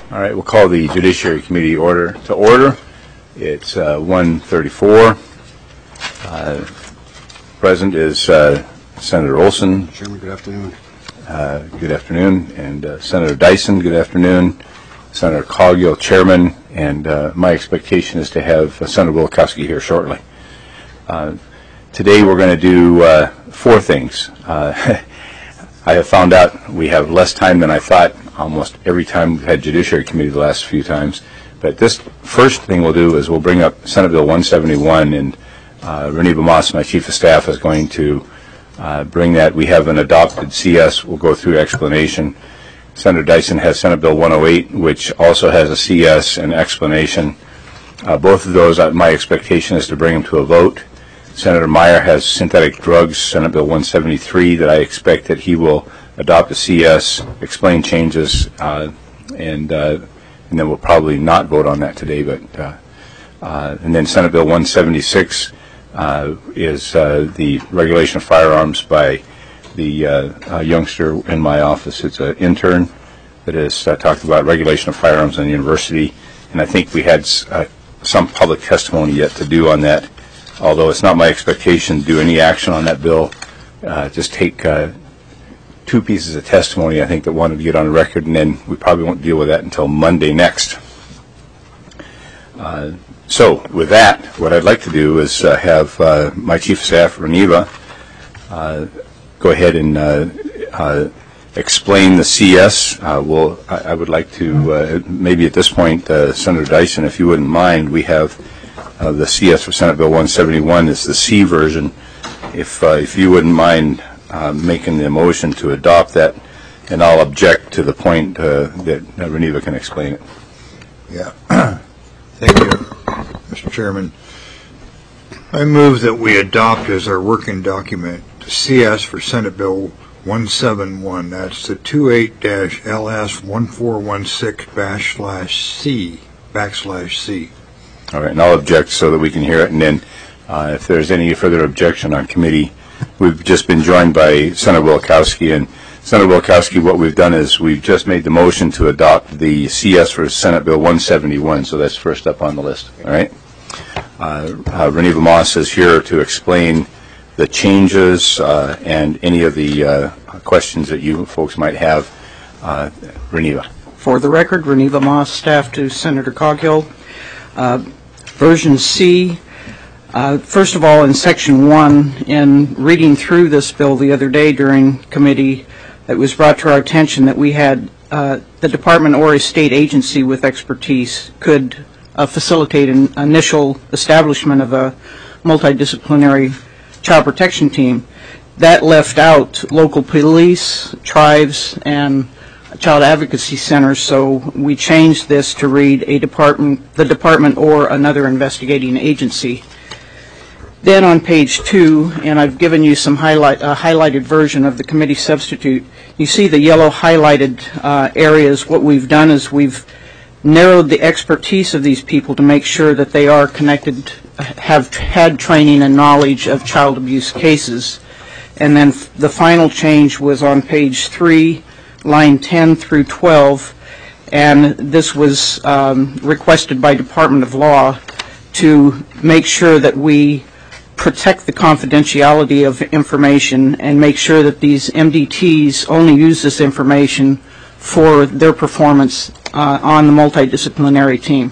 All right, we'll call the Judiciary Committee to order. It's 1:34. Present is Senator Olson. Chairman, good afternoon. Good afternoon. And Senator Dyson, good afternoon. Senator Coghill, Chairman. And my expectation is to have Senator Wilkowski here shortly. Today we're going to do four things. I have found out we have less time than I thought almost every time we've had Judiciary Committee the last few times. But this first thing we'll do is we'll bring up Senate Bill 171, and Reneva Moss, my Chief of Staff, is going to bring that. We have an adopted CS. We'll go through explanation. Senator Dyson has Senate Bill 108, which also has a CS and explanation. Both of those, my expectation is to bring them to a vote. Senator Meyer has synthetic drugs, Senate Bill 173, that I expect that he will adopt a CS, explain changes, and then we'll probably not vote on that today. And then Senate Bill 176 is the regulation of firearms by the youngster in my office. It's an intern that has talked about regulation of firearms in the university, and I think we had some public testimony yet to do on that. Although it's not my expectation to do any action on that bill, just take two pieces of testimony I think that wanted to get on the record, and then we probably won't deal with that until Monday next. So with that, what I'd like to do is have my Chief of Staff, Reneva, go ahead and explain the CS. I would like to, maybe at this point, Senator Dyson, if you wouldn't mind, we have the CS for Senate Bill 171 is the C version. If you wouldn't mind making the motion to adopt that, and I'll object to the point that Reneva can explain it. Yeah. Thank you, Mr. Chairman. I move that we adopt as our working document the CS for Senate Bill 171. That's the 28-LS1416/C. All right, and I'll object so that we can hear it. And then if there's any further objection on committee, we've just been joined by Senator Wilkowski. And Senator Wilkowski, what we've done is we've just made the motion to adopt the CS for Senate Bill 171. So that's first up on the list. All right. Reneva Moss is here to explain the changes and any of the questions that you folks might have. Reneva. For the record, Reneva Moss, staff to Senator Coghill. Version C, first of all, in Section 1, in reading through this bill the other day during committee, it was brought to our attention that we had the department or a state agency with expertise could facilitate an initial establishment of a multidisciplinary child protection team. That left out local police, tribes, and child advocacy centers, so we changed this to read the department or another investigating agency. Then on page 2, and I've given you some highlighted version of the committee substitute, you see the yellow highlighted areas. What we've done is we've narrowed the expertise of these people to make sure that they are connected, have had training and knowledge of child abuse cases. And then the final change was on page 3, line 10 through 12, and this was requested by Department of Law to make sure that we protect the confidentiality of information and make sure that these MDTs only use this information for their performance on the multidisciplinary team.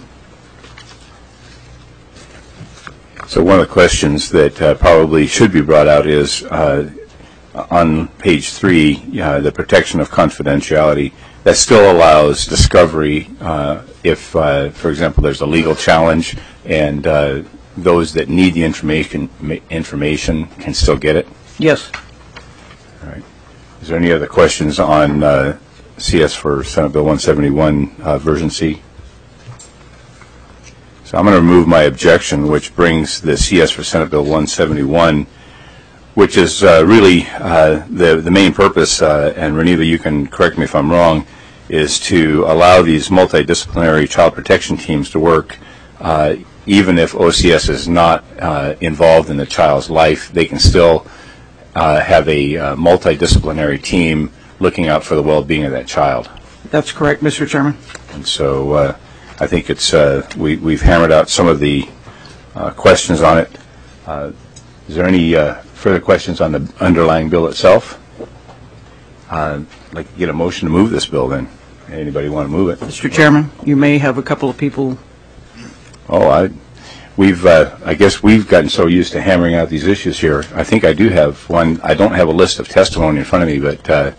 So one of the questions that probably should be brought out is on page 3, the protection of confidentiality. That still allows discovery if, for example, there's a legal challenge and those that need the information can still get it? Yes. All right. Is there any other questions on CS for Senate Bill 171 version C? So I'm going to remove my objection, which brings the CS for Senate Bill 171, which is really the main purpose, and Reneva, you can correct me if I'm wrong, is to allow these multidisciplinary child protection teams to work even if OCS is not involved in the child's life. They can still have a multidisciplinary team looking out for the well-being of that child. That's correct, Mr. Chairman. And so I think it's we've hammered out some of the questions on it. Is there any further questions on the underlying bill itself? I'd like to get a motion to move this bill then. Anybody want to move it? Mr. Chairman, you may have a couple of people. Oh, I guess we've gotten so used to hammering out these issues here. I think I do have one. I don't have a list of testimony in front of me, but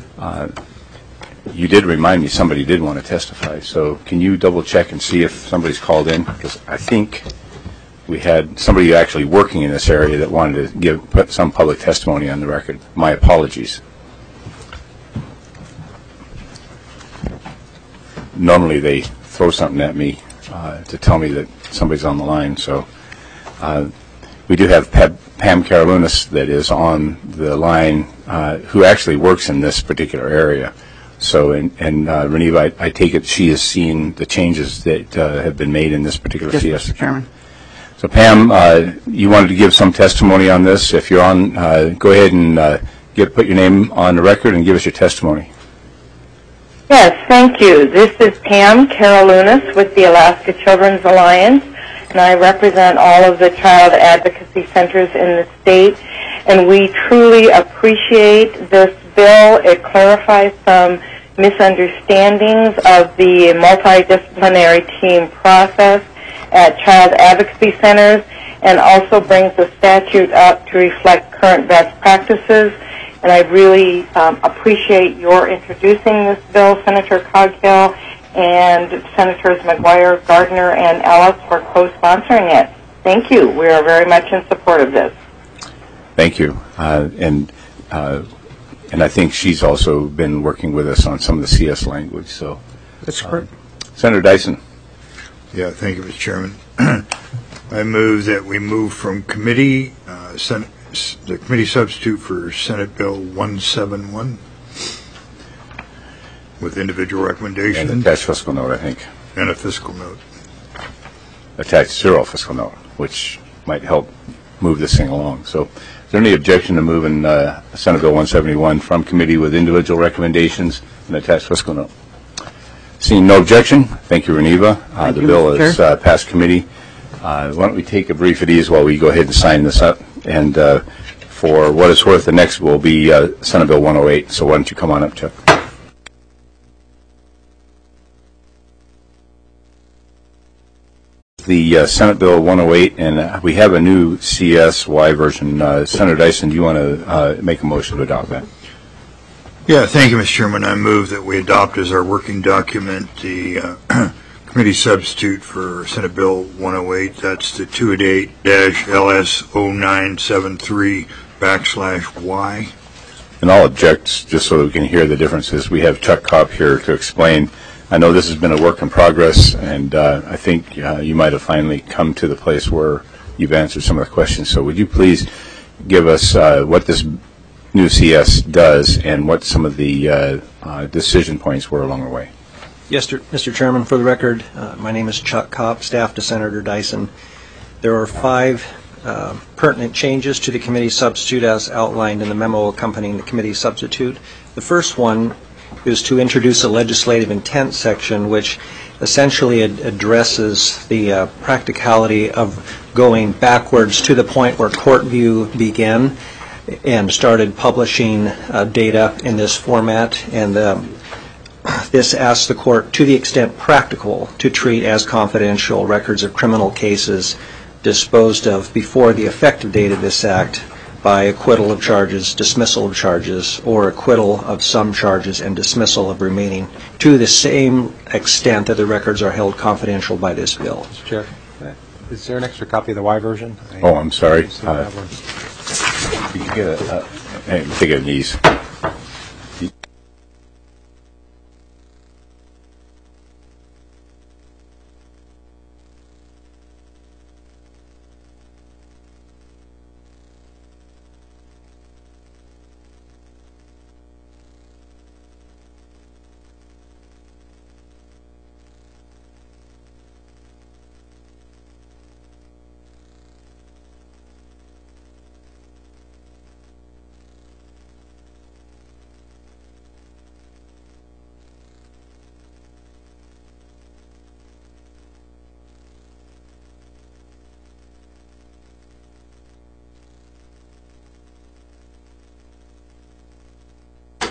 you did remind me somebody did want to testify. So can you double check and see if somebody's called in? Because I think we had somebody actually working in this area that wanted to put some public testimony on the record. My apologies. Normally they throw something at me to tell me that somebody's on the line. So we do have Pam Karalunas that is on the line, who actually works in this particular area. So, and Reneva, I take it she has seen the changes that have been made in this particular Yes, CS. Mr. Chairman. So, Pam, you wanted to give some testimony on this. If you're on, go ahead and put your name on the record and give us your testimony. Yes, thank you. This is Pam Karalunas with the Alaska Children's Alliance, and I represent all of the child advocacy centers in the state, and we truly appreciate this bill. It clarifies some misunderstandings of the multidisciplinary team process at child advocacy centers, and also brings the statute up to reflect current best practices. And I really appreciate your introducing this bill, Senator Coghill, and Senators McGuire, Gardner, and Ellis for co-sponsoring it. Thank you. We are very much in support of this. Thank you. And I think she's also been working with us on some of the CS language. So That's correct. Senator Dyson. Yeah, thank you, Mr. Chairman. I move that we move from committee, the committee substitute for Senate Bill 171 with individual recommendations. And attached fiscal note, I think. And a fiscal note. Attached zero fiscal note, which might help move this thing along. So is there any objection to moving Senate Bill 171 from committee with individual recommendations and attached fiscal note? Seeing no objection, thank you, Reneva. The bill is passed committee. Why don't we take a brief at ease while we go ahead and sign this up. And for what it's worth, the next will be Senate Bill 108. So why don't you come on up, Chuck? The Senate Bill 108, and we have a new CSY version. Senator Dyson, do you want to make a motion to adopt that? Yeah, thank you, Mr. Chairman. I move that we adopt as our working document the committee substitute for Senate Bill 108. That's the 288-LS0973/Y. And I'll object just so that we can hear the differences. We have Chuck Kopp here to explain. I know this has been a work in progress, and I think you might have finally come to the place where you've answered some of the questions. So would you please give us what this new CS does and what some of the decision points were along the way? Yes, Mr. Chairman, for the record, my name is Chuck Kopp, staff to Senator Dyson. There are 5 pertinent changes to the committee substitute as outlined in the memo accompanying the committee substitute. The first one is to introduce a legislative intent section which essentially addresses the practicality of going backwards to the point where CourtView began and started publishing data in this format. And this asks the court, to the extent practical, to treat as confidential records of criminal cases disposed of before the effective date of this act by acquittal of charges, dismissal of charges, or acquittal of some charges and dismissal of remaining, to the same extent that the records are held confidential by this bill. Mr. Chair, is there an extra copy of the Y version? Oh, I'm sorry. You can get take it at ease.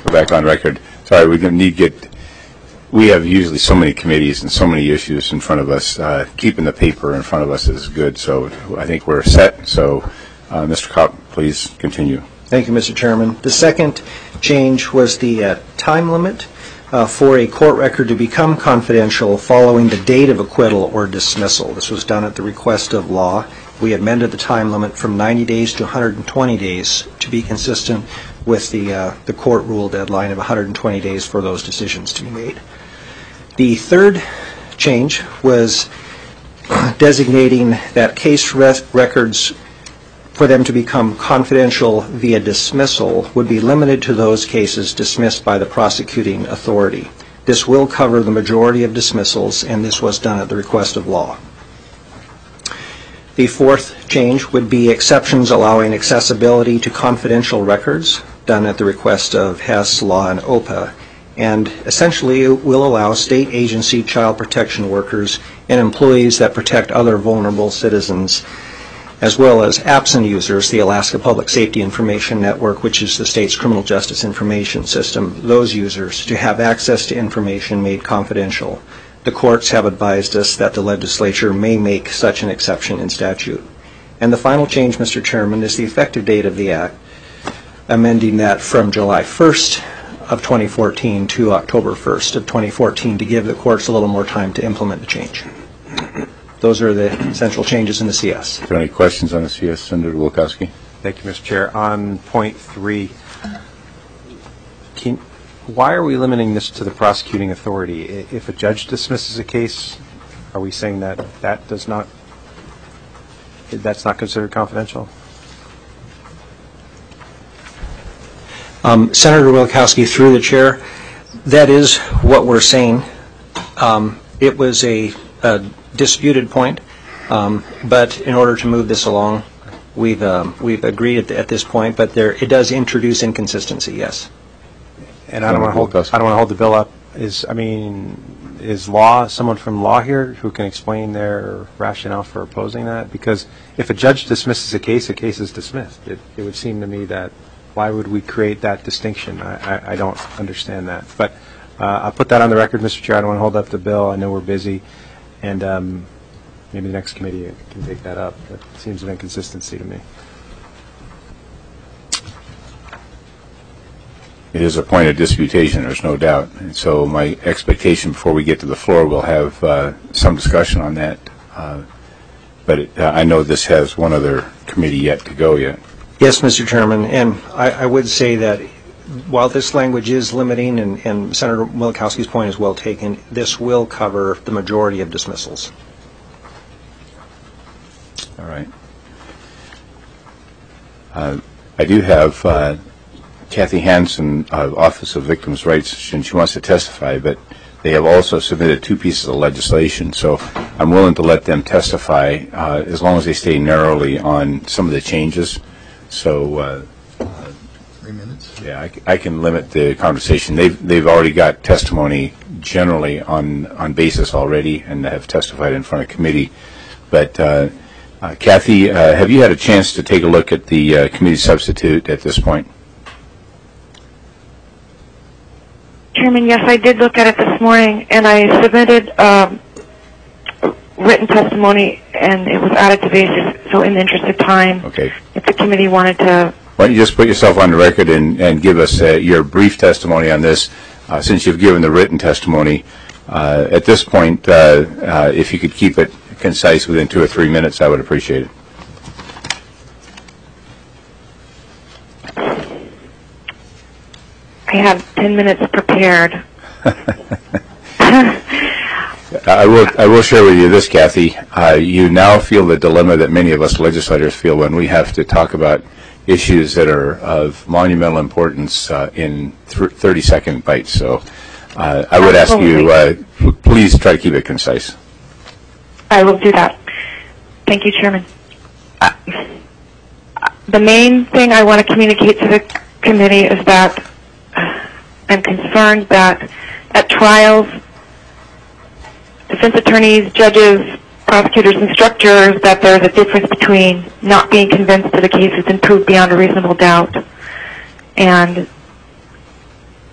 back on record. Sorry, we're going to need to get. We have usually so many committees and so many issues in front of us. Keeping the paper in front of us is good. So I think we're set. So, Mr. Kopp, please continue. Thank you, Mr. Chairman. The second change was the time limit for a court record to become confidential following the date of acquittal or dismissal. This was done at the request of law. We amended the time limit from 90 days to 120 days to be consistent with the court rule deadline of 120 days for those decisions to be made. The third change was designating that case records for them to become confidential via dismissal would be limited to those cases dismissed by the prosecuting authority. This will cover the majority of dismissals, and this was done at the request of law. The fourth change would be exceptions allowing accessibility to confidential records, done at the request of Hess, Law, and OPA. And essentially, it will allow state agency child protection workers and employees that protect other vulnerable citizens, as well as absent users, the Alaska Public Safety Information Network, which is the state's criminal justice information system, those users to have access to information made confidential. The courts have advised us that the legislature may make such an exception in statute. And the final change, Mr. Chairman, is the effective date of the Act, amending that from July 1st of 2014 to October 1st of 2014 to give the courts a little more time to implement the change. Those are the essential changes in the CS. Are there any questions on the CS, Senator Wilkowski? Thank you, Mr. Chair. On point 3, why are we limiting this to the prosecuting authority? If a judge dismisses a case, are we saying that that's not considered confidential? Senator Wilkowski, through the chair, that is what we're saying. It was a disputed point, but in order to move this along, we've agreed at this point. But it does introduce inconsistency, yes. And I don't want to hold the bill up. Is someone from law here who can explain their rationale for opposing that? Because if a judge dismisses a case is dismissed. It would seem to me that why would we create that distinction? I don't understand that. But I'll put that on the record, Mr. Chair. I don't want to hold up the bill. I know we're busy. And maybe the next committee can take that up. That seems an inconsistency to me. It is a point of disputation, there's no doubt. And so my expectation before we get to the floor, we'll have some discussion on that. But I know this has one other committee yet to go yet. Yes, Mr. Chairman. And I would say that while this language is limiting, and Senator Wilkowski's point is well taken, this will cover the majority of dismissals. All right. I do have Kathy Hansen of Office of Victims' Rights, and she wants to testify, but they have also submitted 2 pieces of legislation, so I'm willing to let them testify as long as they stay narrowly on some of the changes. So 3 minutes? yeah, I can limit the conversation. They've already got testimony generally on basis already and have testified in front of committee. But Kathy, have you had a chance to take a look at the committee substitute at this point? Chairman, yes, I did look at it this morning, and I submitted written testimony, and it was added to basis. So in the interest of time, Okay. if the committee wanted to... Why don't you just put yourself on the record and give us your brief testimony on this, since you've given the written testimony. At this point, if you could keep it concise within 2 or 3 minutes, I would appreciate it. I have 10 minutes prepared. I will share with you this, Kathy. You now feel the dilemma that many of us legislators feel when we have to talk about issues that are of monumental importance in 30-second bites. So I would ask you, please try to keep it concise. I will do that. Thank you, Chairman. The main thing I want to communicate to the committee is that I'm concerned that at trials, defense attorneys, judges, prosecutors, instructors, that there's a difference between not being convinced that a case has been proved beyond a reasonable doubt and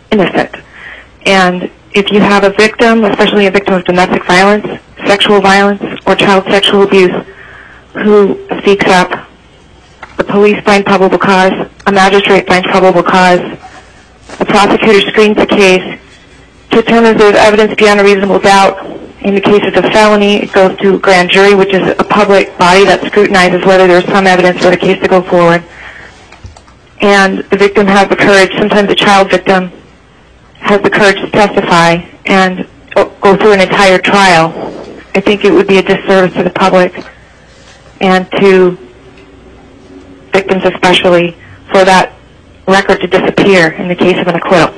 innocent. And if you have a victim, especially a victim of domestic violence, sexual violence, or child sexual abuse, who speaks up, the police find probable cause, a magistrate finds probable cause, the prosecutor screens the case, determines there's evidence beyond a reasonable doubt. In the cases of felony, it goes to a grand jury, which is a public body that scrutinizes whether there's some evidence for the case to go forward. And the victim has the courage, sometimes a child victim, has the courage to testify and go through an entire trial. I think it would be a disservice to the public and to victims especially for that record to disappear in the case of an acquittal.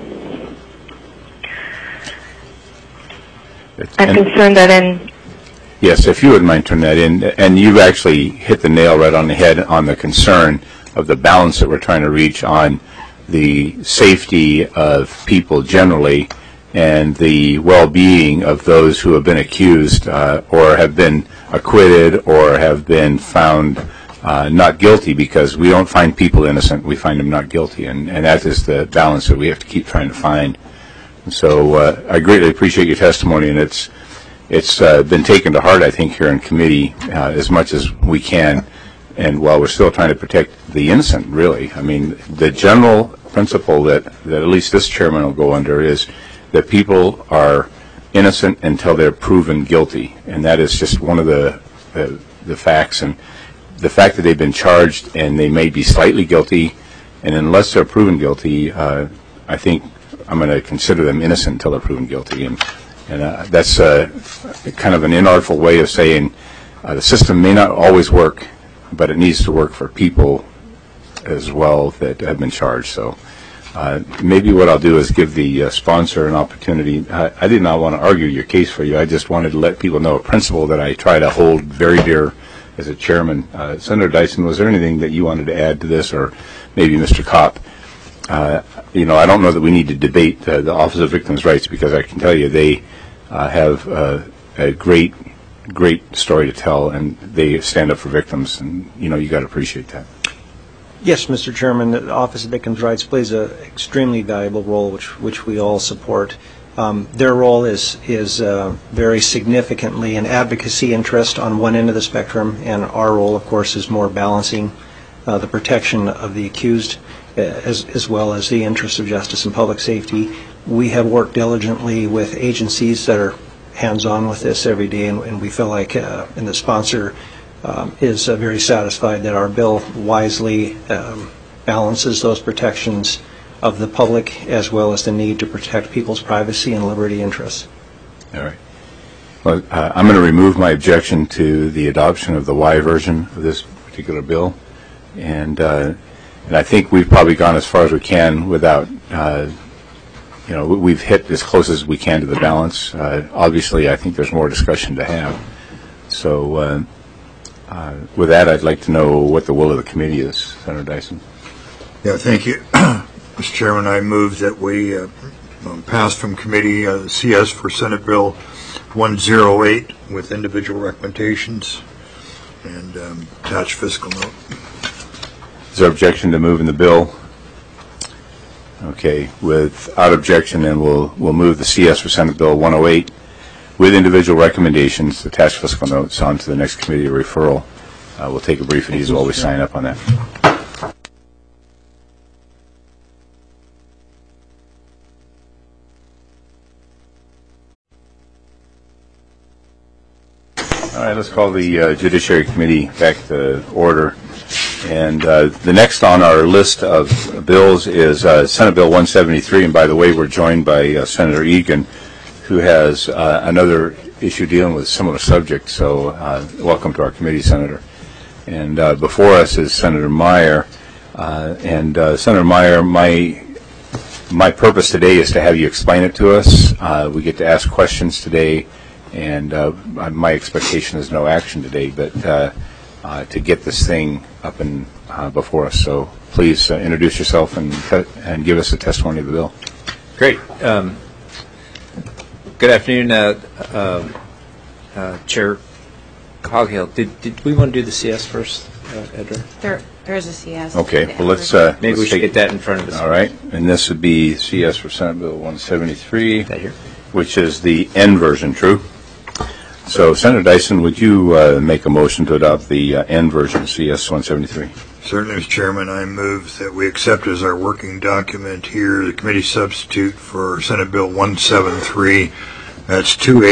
I'm concerned that in... Yes, if you wouldn't mind turning that in. And you've actually hit the nail right on the head on the concern of the balance that we're trying to reach on the safety of people generally and the well-being of those who have been accused or have been acquitted or have been found not guilty, because we don't find people innocent, we find them not guilty, and that is the balance that we have to keep trying to find. So I greatly appreciate your testimony, and it's been taken to heart, I think, here in committee as much as we can. And while we're still trying to protect the innocent, really, I mean, the general principle that at least this chairman will go under is that people are innocent until they're proven guilty, and that is just one of the facts. And the fact that they've been charged and they may be slightly guilty, and unless they're proven guilty, I think I'm going to consider them innocent until they're proven guilty. And that's kind of an inartful way of saying the system may not always work, but it needs to work for people as well that have been charged. So maybe what I'll do is give the sponsor an opportunity. I did not want to argue your case for you. I just wanted to let people know a principle that I try to hold very dear as a chairman. Senator Dyson, was there anything that you wanted to add to this, or maybe Mr. Kopp? I don't know that we need to debate the Office of Victims' Rights, because I can tell you they have a great story to tell, and they stand up for victims, and you got to appreciate that. Yes, Mr. Chairman, the Office of Victims' Rights plays an extremely valuable role, which we all support. Their role is very significantly an advocacy interest on one end of the spectrum, and our role, of course, is more balancing the protection of the accused as well as the interests of justice and public safety. We have worked diligently with agencies that are hands-on with this every day, and we feel like, and the sponsor is very satisfied that our bill wisely balances those protections of the public as well as the need to protect people's privacy and liberty interests. All right. Well, I'm going to remove my objection to the adoption of the Y version of this particular bill, and I think we've probably gone as far as we can without, we've hit as close as we can to the balance. Obviously, I think there's more discussion to have. So with that, I'd like to know what the will of the committee is, Senator Dyson. Yeah, thank you. Mr. Chairman, I move that we pass from committee CS for Senate Bill 108 with individual recommendations and attached fiscal note. Is there objection to moving the bill? Okay, without objection, then we'll move the CS for Senate Bill 108 with individual recommendations, attached fiscal notes, on to the next committee referral. We'll take a brief and ease while we sign up on that. All right, let's call the Judiciary Committee back to order. And the next on our list of bills is Senate Bill 173. And by the way, we're joined by Senator Egan, who has another issue dealing with a similar subject. So welcome to our committee, Senator. And before us is Senator Meyer. Senator Meyer, my purpose today is to have you explain it to us. We get to ask questions today. And my expectation is no action today, but to get this thing up and before us. So please introduce yourself and give us a testimony of the bill. Great. Good afternoon, Chair Coghill. Did we want to do the CS first, Edra? There is a CS. Okay, well, let's... Maybe we let's should take- get that in front of us. All right, and this would be CS for Senate Bill 173, That here? which is the N version, true? So, Senator Dyson, would you make a motion to adopt the N version of CS 173? Certainly, Mr. Chairman, I move that we accept as our working document here the committee substitute for Senate Bill 173. That's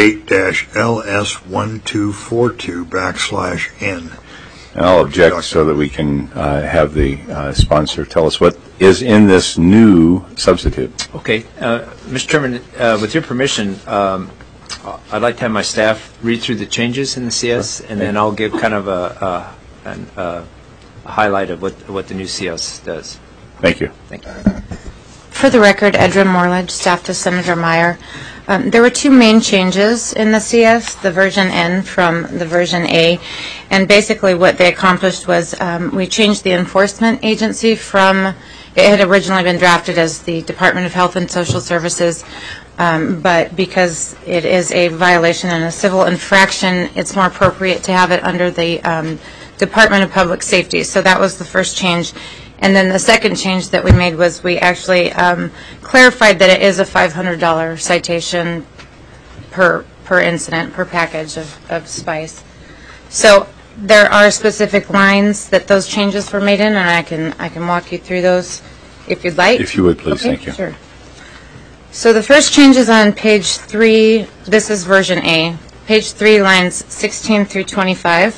28-LS1242 /N. And I'll object so that we can have the sponsor tell us what is in this new substitute. Okay. Mr. Chairman, with your permission, I'd like to have my staff read through the changes in the CS, and then I'll give kind of a highlight of what the new CS does. Thank you. Thank you. For the record, Edra Morledge, staff to Senator Meyer. There were two main changes in the CS, the version N from the version A, and basically what they accomplished was we changed the enforcement agency from, it had originally been drafted as the Department of Health and Social Services, but because it is a violation and a civil infraction, it's more appropriate to have it under the Department of Public Safety. So that was the first change. And then the second change that we made was we actually clarified that it is a $500 citation per incident, per package of spice. So there are specific lines that those changes were made in, and I can walk you through those if you'd like. If you would, please. Okay, Thank you. Sure. So the first change is on page 3. This is version A. Page 3, lines 16 through 25.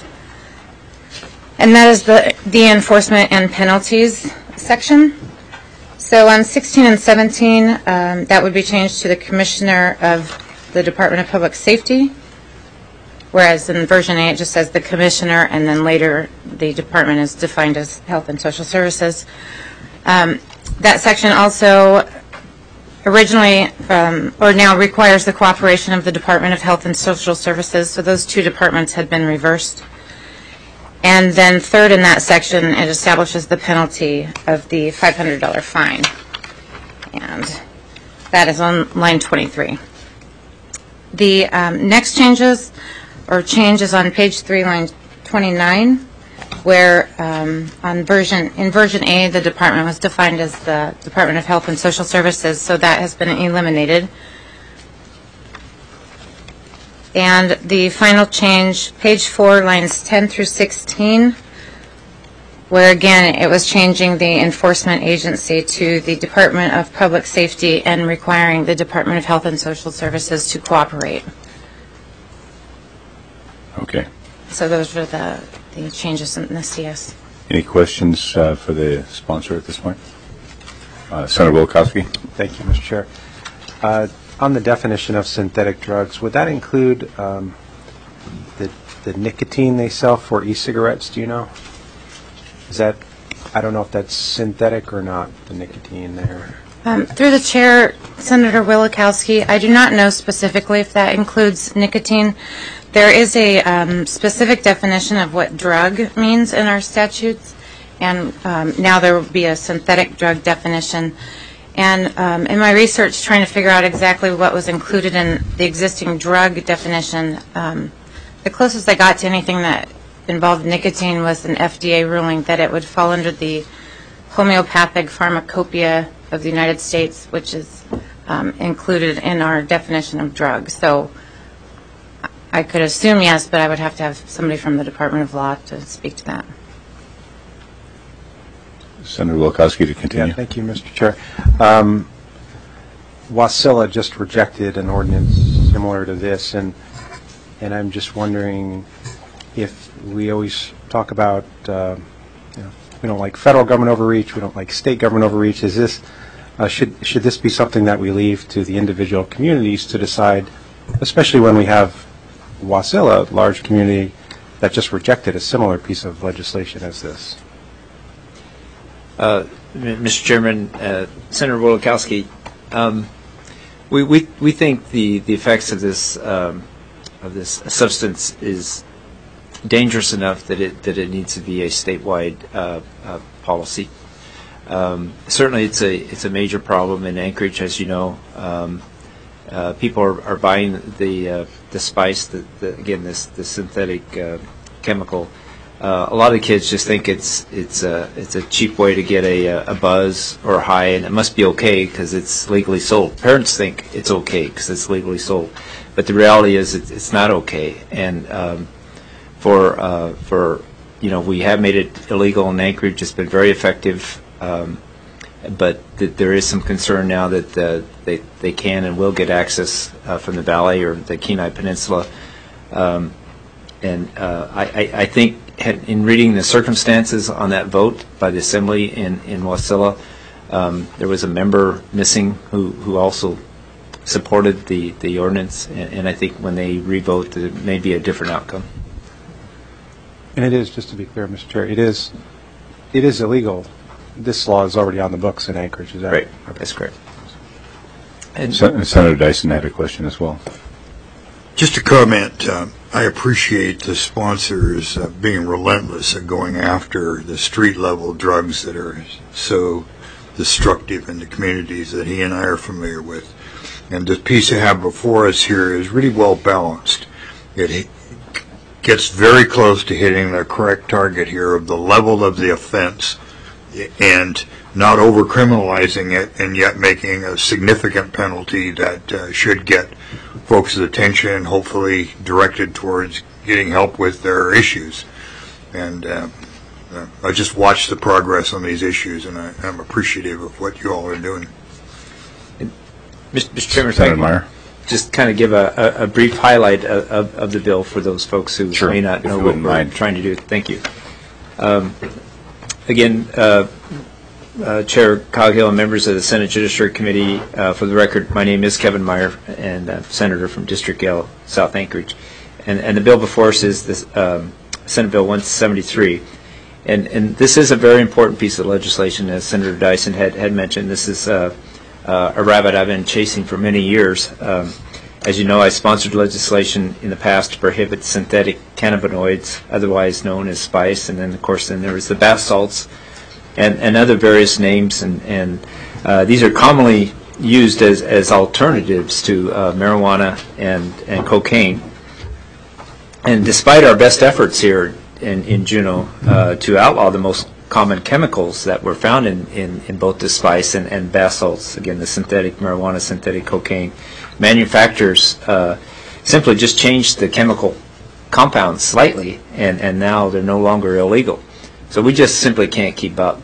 And that is the enforcement and penalties section. So on 16 and 17, that would be changed to the Commissioner of the Department of Public Safety, whereas in version A it just says the Commissioner, and then later the department is defined as Health and Social Services. That section also originally, or now requires the cooperation of the Department of Health and Social Services, so those two departments had been reversed. And then third in that section, it establishes the penalty of the $500 fine. And that is on line 23. The next changes, or changes on page 3, line 29, where in version A, the department was defined as the Department of Health and Social Services, so that has been eliminated. And the final change, page 4, lines 10 through 16, where again it was changing the enforcement agency to the Department of Public Safety and requiring the Department of Health and Social Services to cooperate. Okay. So those are the changes in the CS. Any questions for the sponsor at this point? Senator Wilkowski? Thank you, Mr. Chair. On the definition of synthetic drugs, would that include the nicotine they sell for e-cigarettes? Do you know? Is that, I don't know if that's synthetic or not, the nicotine there. Through the chair, Senator Wilkowski, I do not know specifically if that includes nicotine. There is a specific definition of what drug means in our statutes, and now there will be a synthetic drug definition. And in my research, trying to figure out exactly what was included in the existing drug definition, the closest I got to anything that involved nicotine was an FDA ruling that it would fall under the homeopathic pharmacopoeia of the United States, which is included in our definition of drug. So I could assume yes, but I would have to have somebody from the Department of Law to speak to that. Senator Wilkowski to continue. Yeah, thank you, Mr. Chair. Wasilla just rejected an ordinance similar to this, and I'm just wondering if we always talk about, we don't like federal government overreach, we don't like state government overreach. Is this should this be something that we leave to the individual communities to decide, especially when we have Wasilla, a large community that just rejected a similar piece of legislation as this? Mr. Chairman, Senator Wilkowski, we think the effects of this substance is dangerous enough that it needs to be a statewide policy. Certainly, it's a major problem in Anchorage, as you know. People are buying the spice, the synthetic chemical a lot of the kids just think it's a cheap way to get a buzz or a high, and it must be okay because it's legally sold. Parents think it's okay because it's legally sold, but the reality is it's not okay. And we have made it illegal in Anchorage. It's been very effective, but there is some concern now that they can and will get access from the Valley or the Kenai Peninsula. I think in reading the circumstances on that vote by the Assembly in Wasilla, there was a member missing who also supported the ordinance, and I think when they re-vote, there may be a different outcome. And it is, just to be clear, Mr. Chair, it is illegal. This law is already on the books in Anchorage, is that right? Okay. That's correct. And Senator Dyson had a question as well. Just a comment. I appreciate the sponsors being relentless at going after the street-level drugs that are so destructive in the communities that he and I are familiar with. And the piece I have before us here is really well balanced. It gets very close to hitting the correct target here of the level of the offense and not over-criminalizing it and yet making a significant penalty that should get folks' attention and hopefully directed towards getting help with their issues. And I just watched the progress on these issues, and I'm appreciative of what you all are doing. Mr. Chairman, Senator Meyer. just kind of give a brief highlight of the bill for those folks who Sure, may not if know you what wouldn't we're mind. trying to do. Thank you. Again, Chair Coghill and members of the Senate Judiciary Committee, for the record, my name is Kevin Meyer, and I'm Senator from District L, South Anchorage. And the bill before us is this, Senate Bill 173. And this is a very important piece of legislation, as Senator Dyson had mentioned. This is a rabbit I've been chasing for many years. As you know, I sponsored legislation in the past to prohibit synthetic cannabinoids, otherwise known as spice, and then, of course, there was the bath salts and other various names, and these are commonly used as alternatives to marijuana and cocaine. And despite our best efforts here in Juneau to outlaw the most common chemicals that were found in both the spice and bath salts, again, the synthetic marijuana, synthetic cocaine, manufacturers simply just changed the chemical compounds slightly, and now they're no longer illegal. So we just simply can't keep up.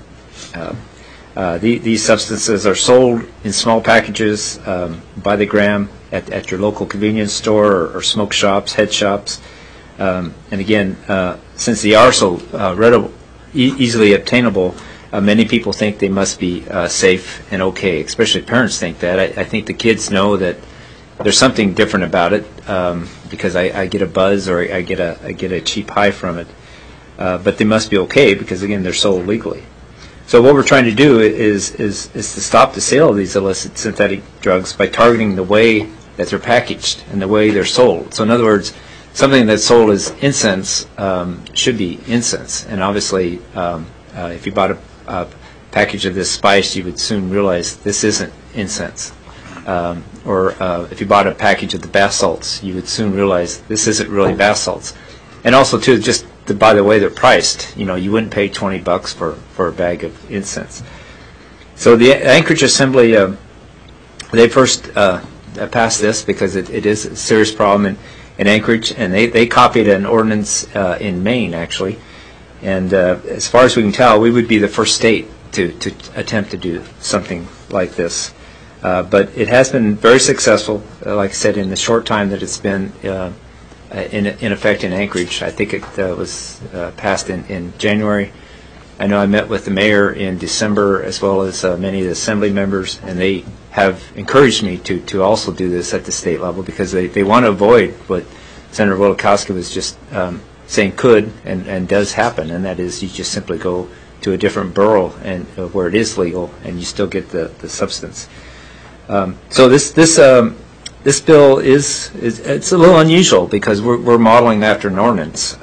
These substances are sold in small packages by the gram at your local convenience store or smoke shops, head shops. And again, since they are so easily obtainable, many people think they must be safe and okay, especially parents think that. I think the kids know that there's something different about it because I get a buzz or I get a cheap high from it. But they must be okay because, again, they're sold legally. So what we're trying to do is to stop the sale of these illicit synthetic drugs by targeting the way that they're packaged and the way they're sold. So in other words, something that's sold as incense should be incense. And obviously, if you bought a package of this spice, you would soon realize this isn't incense. Or if you bought a package of the bath salts, you would soon realize this isn't really bath salts. And also, too, just by the way they're priced, you wouldn't pay $20 for a bag of incense. So the Anchorage Assembly, they first passed this because it is a serious problem in Anchorage, and they copied an ordinance in Maine, actually. And as far as we can tell, we would be the first state to attempt to do something like this. But it has been very successful, like I said, in the short time that it's been in effect in Anchorage. I think it was passed in January. I know I met with the mayor in December as well as many of the assembly members, and they have encouraged me to also do this at the state level because they want to avoid what Senator Wojciechowski was just saying could and does happen, and that is you just simply go to a different borough and where it is legal and you still get the substance. So this bill it's a little unusual because we're modeling after an ordinance.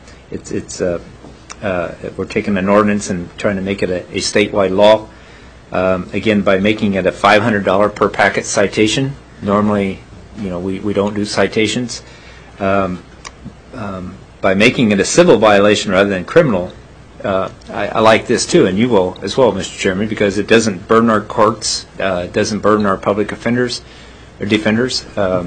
We're taking an ordinance and trying to make it a statewide law. Again, by making it a $500 per packet citation. Normally, we don't do citations. By by making it a civil violation rather than criminal, I like this too, and you will as well, Mr. Chairman, because it doesn't burden our courts, it doesn't burden our public offenders or defenders.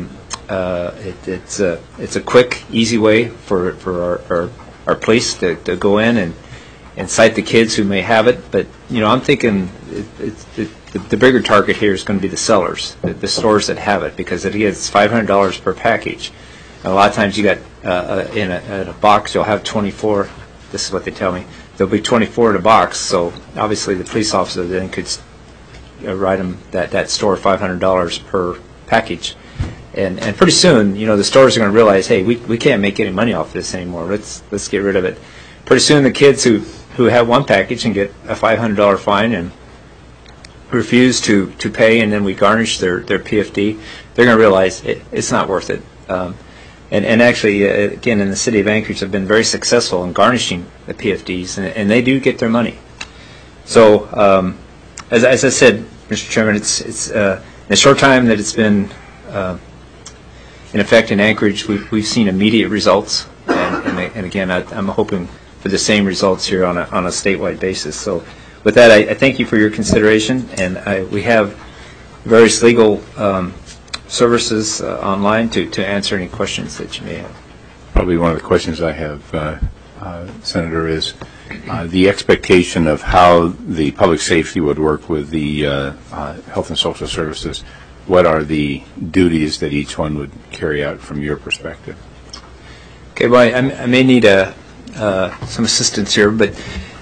It's a quick, easy way for our police to go in and cite the kids who may have it. But I'm thinking the bigger target here is going to be the sellers, the stores that have it, because it's $500 per package. And a lot of times you got in a box you'll have 24. This is what they tell me. There'll be 24 in a box. So obviously the police officer then could write them that store $500 per package. And pretty soon, the stores are going to realize, hey, we can't make any money off this anymore. Let's get rid of it. Pretty soon, the kids who have one package and get a $500 fine and refuse to pay, and then we garnish their PFD, they're going to realize it's not worth it. And actually, again, in the city of Anchorage, have been very successful in garnishing the PFDs, and they do get their money. So, as I said, Mr. Chairman, it's in a short time that it's been in effect in Anchorage, we've seen immediate results, and again, I'm hoping for the same results here on a statewide basis. So, with that, I thank you for your consideration, and we have various legal services online to answer any questions that you may have. Probably one of the questions I have, Senator, is the expectation of how the public safety would work with the health and social services. What are the duties that each one would carry out from your perspective? Okay, well, I may need some assistance here, but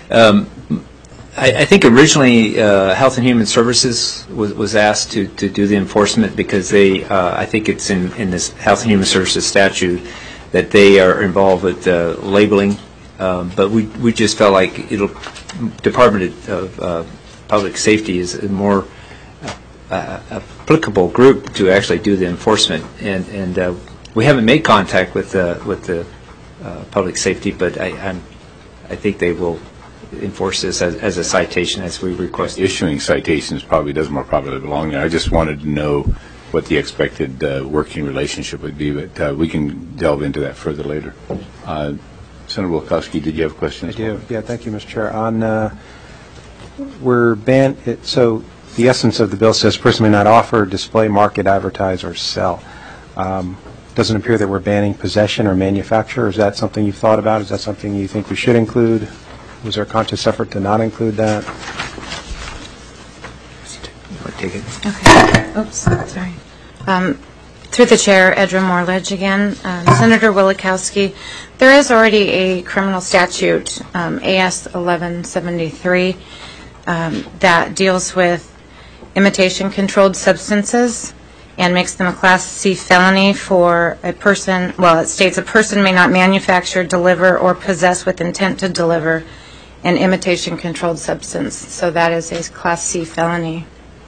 I think originally Health and Human Services was asked to do the enforcement because I think it's in this Health and Human Services statute that they are involved with labeling, but we just felt like Department of Public Safety is a more applicable group to actually do the enforcement, and we haven't made contact with the public safety, but I think they will enforce this as a citation as we requested. Issuing citations probably does more probably belong there. I just wanted to know what the expected working relationship would be, but we can delve into that further later. Senator Wilkowski, did you have a question? I do. Yeah, thank you, Mr. Chair. We're banned. So the essence of the bill says person may not offer, display, market, advertise, or sell. Doesn't appear that we're banning possession or manufacture. Is that something you've thought about? Is that something you think we should include? Was there a conscious effort to not include that? Take it. Okay. Oops, sorry. Through the chair, Edra Morledge again. Senator Wilkowski, there is already a criminal statute, AS 1173, that deals with imitation-controlled substances and makes them a Class C felony for a person. Well, it states a person may not manufacture, deliver, or possess with intent to deliver an imitation-controlled substance. So that is a Class C felony.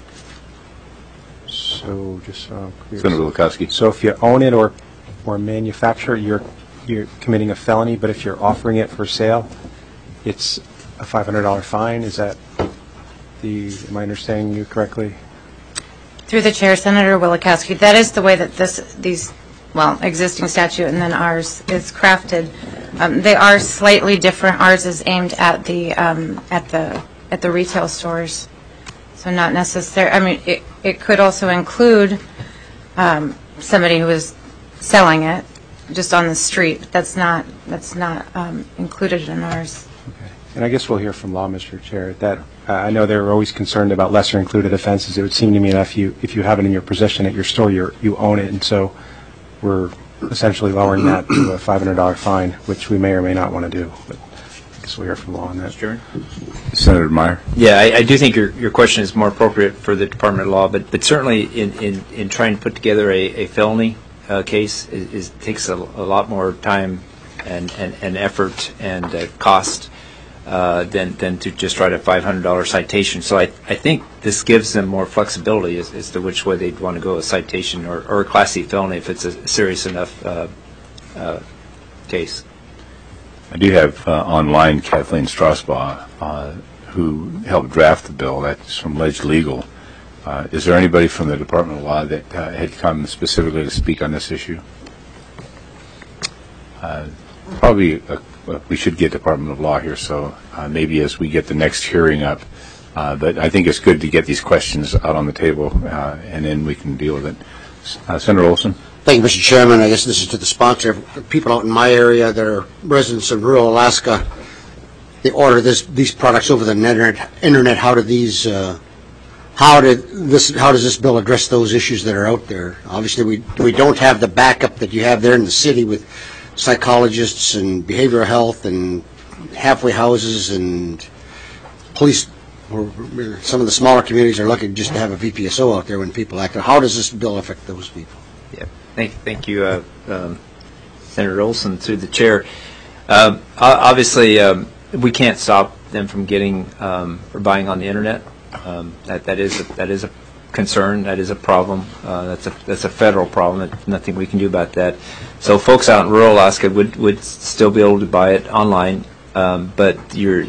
So just clear. Senator Wilkowski. So if you own it or manufacture it, you're committing a felony, but if you're offering it for sale, it's a $500 fine. Is that am I understanding you correctly? Through the chair, Senator Wilkowski, that is the way that these existing statute and then ours is crafted. They are slightly different. Ours is aimed at the retail stores, so not necessarily. I mean, it could also include somebody who is selling it just on the street. But that's not included in ours. Okay. And I guess we'll hear from law, Mr. Chair. That I know they're always concerned about lesser included offenses. It would seem to me that if you have it in your possession at your store, you own it, and so we're essentially lowering that to a $500 fine, which we may or may not want to do. But I guess we'll hear from law on that. Sure. Senator Meyer. Yeah, I do think your question is more appropriate for the Department of Law, but certainly in trying to put together a felony case, it takes a lot more time and effort and cost than to just write a $500 citation. So I think this gives them more flexibility as to which way they'd want to go, a citation or a Class C felony if it's a serious enough case. I do have online Kathleen Strasbaugh, who helped draft the bill. That's from Ledge Legal. Is there anybody from the Department of Law that had come specifically to speak on this issue? Probably we should get Department of Law here, so maybe as we get the next hearing up. But I think it's good to get these questions out on the table, and then we can deal with it. Senator Olson? Thank you, Mr. Chairman. I guess this is to the sponsor. People out in my area that are residents of rural Alaska, they order these products over the internet. How does this bill address those issues that are out there? Obviously, we don't have the backup that you have there in the city with psychologists and behavioral health and halfway houses and police. Some of the smaller communities are lucky just to have a VPSO out there when people act. How does this bill affect those people? Yeah, thank you, Senator Olson, through the chair. Obviously, we can't stop them from getting or buying on the internet. That is a concern. That is a problem. That's a federal problem. There's nothing we can do about that. So folks out in rural Alaska would still be able to buy it online, but your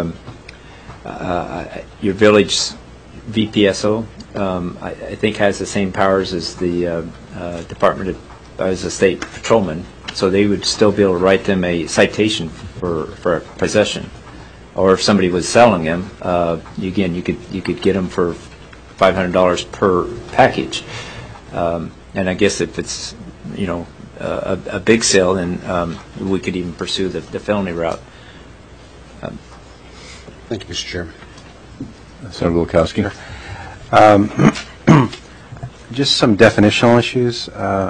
village VPSO, I think, has the same powers as the as the state patrolman. So they would still be able to write them a citation for possession, or if somebody was selling them, again, you could get them for $500 per package. And I guess if it's a big sale, then we could even pursue the felony route. Thank you, Mr. Chairman. Senator Wilkowski. Just some definitional issues,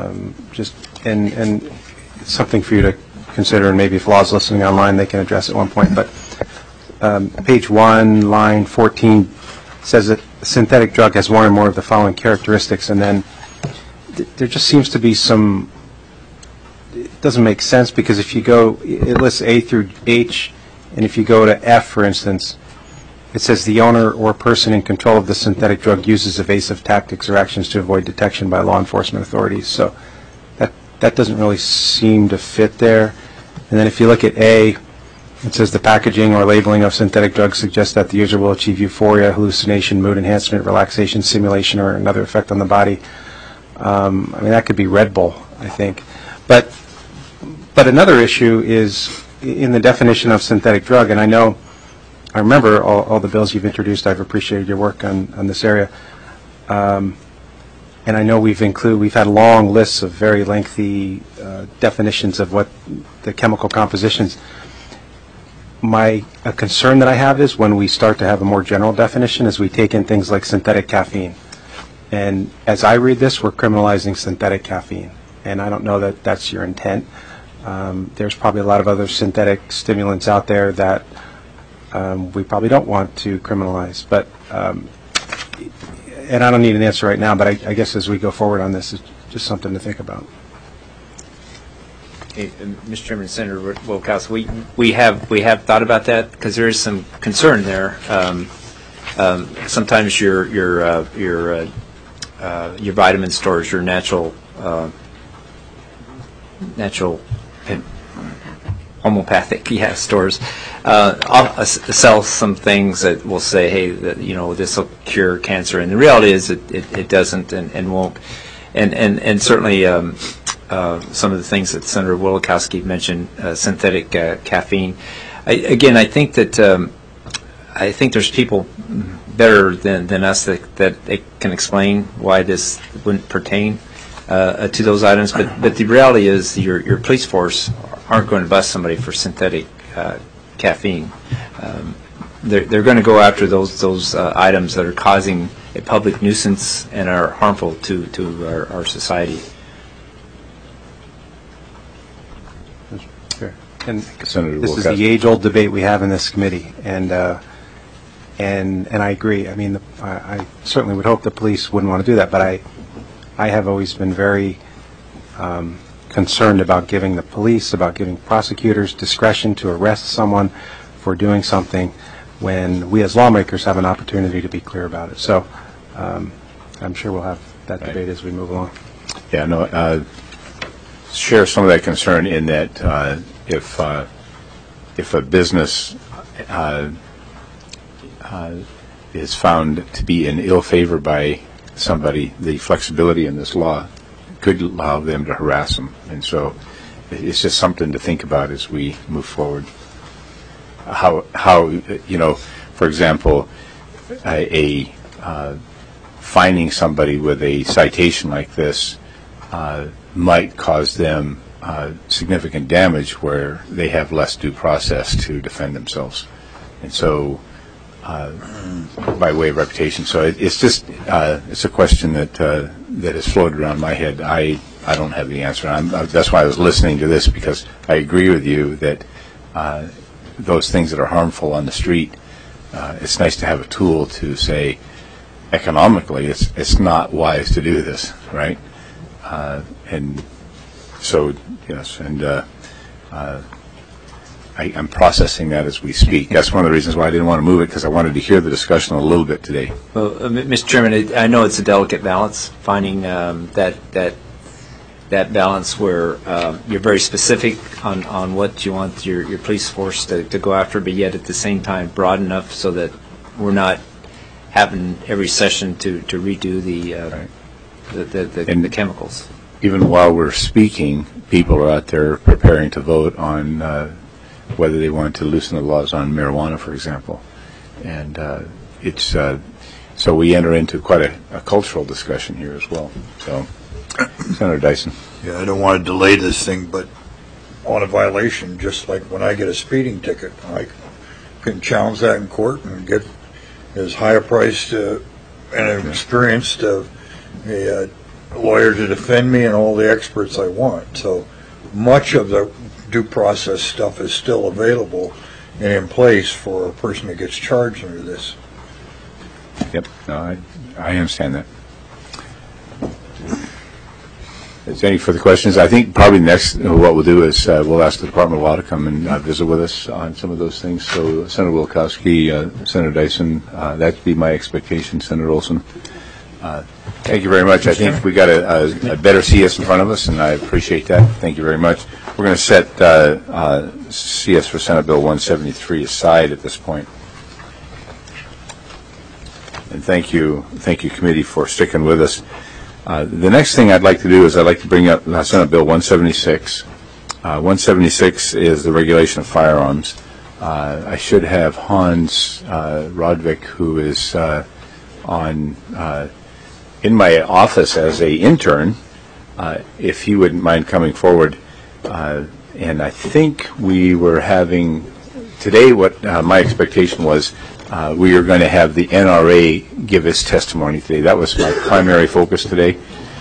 and something for you to consider, and maybe if law's listening online, they can address at one point. But page 1, line 14 says that a synthetic drug has one or more of the following characteristics, and then there just seems to be some. It doesn't make sense, because if you go, it lists A through H, and if you go to F, for instance, it says the owner or person in control of the synthetic drug uses evasive tactics or actions to avoid detection by law enforcement authorities. So that doesn't really seem to fit there. And then if you look at A, it says the packaging or labeling of synthetic drugs suggests that the user will achieve euphoria, hallucination, mood enhancement, relaxation, simulation, or another effect on the body. I mean, that could be Red Bull, I think. But another issue is in the definition of synthetic drug, and I remember all the bills you've introduced. I've appreciated your work on this area. And I know we've had long lists of very lengthy definitions of what the chemical compositions. A concern that I have is when we start to have a more general definition, is we take in things like synthetic caffeine. And as I read this, we're criminalizing synthetic caffeine. And I don't know that that's your intent. There's probably a lot of other synthetic stimulants out there that we probably don't want to criminalize. But and I don't need an answer right now, but I guess as we go forward on this, it's just something to think about. Hey, Mr. Chairman, Senator Wilkowski, we have thought about that, because there is some concern there. Sometimes your vitamin stores, your natural homeopathic stores sell some things that will say, hey, this will cure cancer, and the reality is it doesn't and won't. And certainly some of the things that Senator Wilkowski mentioned, synthetic caffeine. I think that I think there's people better than us that they can explain why this wouldn't pertain to those items. But the reality is your police force aren't going to bust somebody for synthetic caffeine. They're going to go after those items that are causing a public nuisance and are harmful to our society. And Senator this is Wilkowski. the age-old debate we have in this committee, and I agree. I mean, I certainly would hope the police wouldn't want to do that, but I have always been very concerned about giving the police, about giving prosecutors discretion to arrest someone for doing something when we as lawmakers have an opportunity to be clear about it. So I'm sure we'll have that debate as we move along. Yeah, no, share some of that concern in that if a business is found to be in ill favor by somebody, the flexibility in this law could allow them to harass them. And so it's just something to think about as we move forward. How you know, for example, finding somebody with a citation like this might cause them significant damage where they have less due process to defend themselves, and so by way of reputation. So it's just it's a question that has floated around my head. I don't have the answer. That's why I was listening to this, because I agree with you that those things that are harmful on the street, it's nice to have a tool to say economically it's not wise to do this, right? And so yes, and I'm processing that as we speak. That's one of the reasons why I didn't want to move it, because I wanted to hear the discussion a little bit today. Well, Mr. Chairman, I know it's a delicate balance, finding that balance where you're very specific on what you want your police force to go after, but yet at the same time broad enough so that we're not having every session to redo the chemicals. Even while we're speaking, people are out there preparing to vote on whether they want to loosen the laws on marijuana, for example. And it's so we enter into quite a cultural discussion here as well. So, Senator Dyson. Yeah, I don't want to delay this thing, but on a violation, just like when I get a speeding ticket, I can challenge that in court and get as high a price and experienced a lawyer to defend me and all the experts I want. So much of the due process stuff is still available and in place for a person that gets charged under this. Yep, no, I understand that. Is there any further questions? I think probably next what we'll do is we'll ask the Department of Law to come and visit with us on some of those things. So Senator Wilkowski, Senator Dyson, that'd be my expectation. Senator Olson. Thank you very much. I think we got a better CS in front of us, and I appreciate that. Thank you very much. We're going to set CS for Senate Bill 173 aside at this point. And thank you, committee, for sticking with us. The next thing I'd like to do is I'd like to bring up Senate Bill 176. 176 is the regulation of firearms. I should have Hans Rodvik, who is in my office as an intern, if he wouldn't mind coming forward. And I think we were having today what my expectation was. We are going to have the NRA give its testimony today. That was my primary focus today.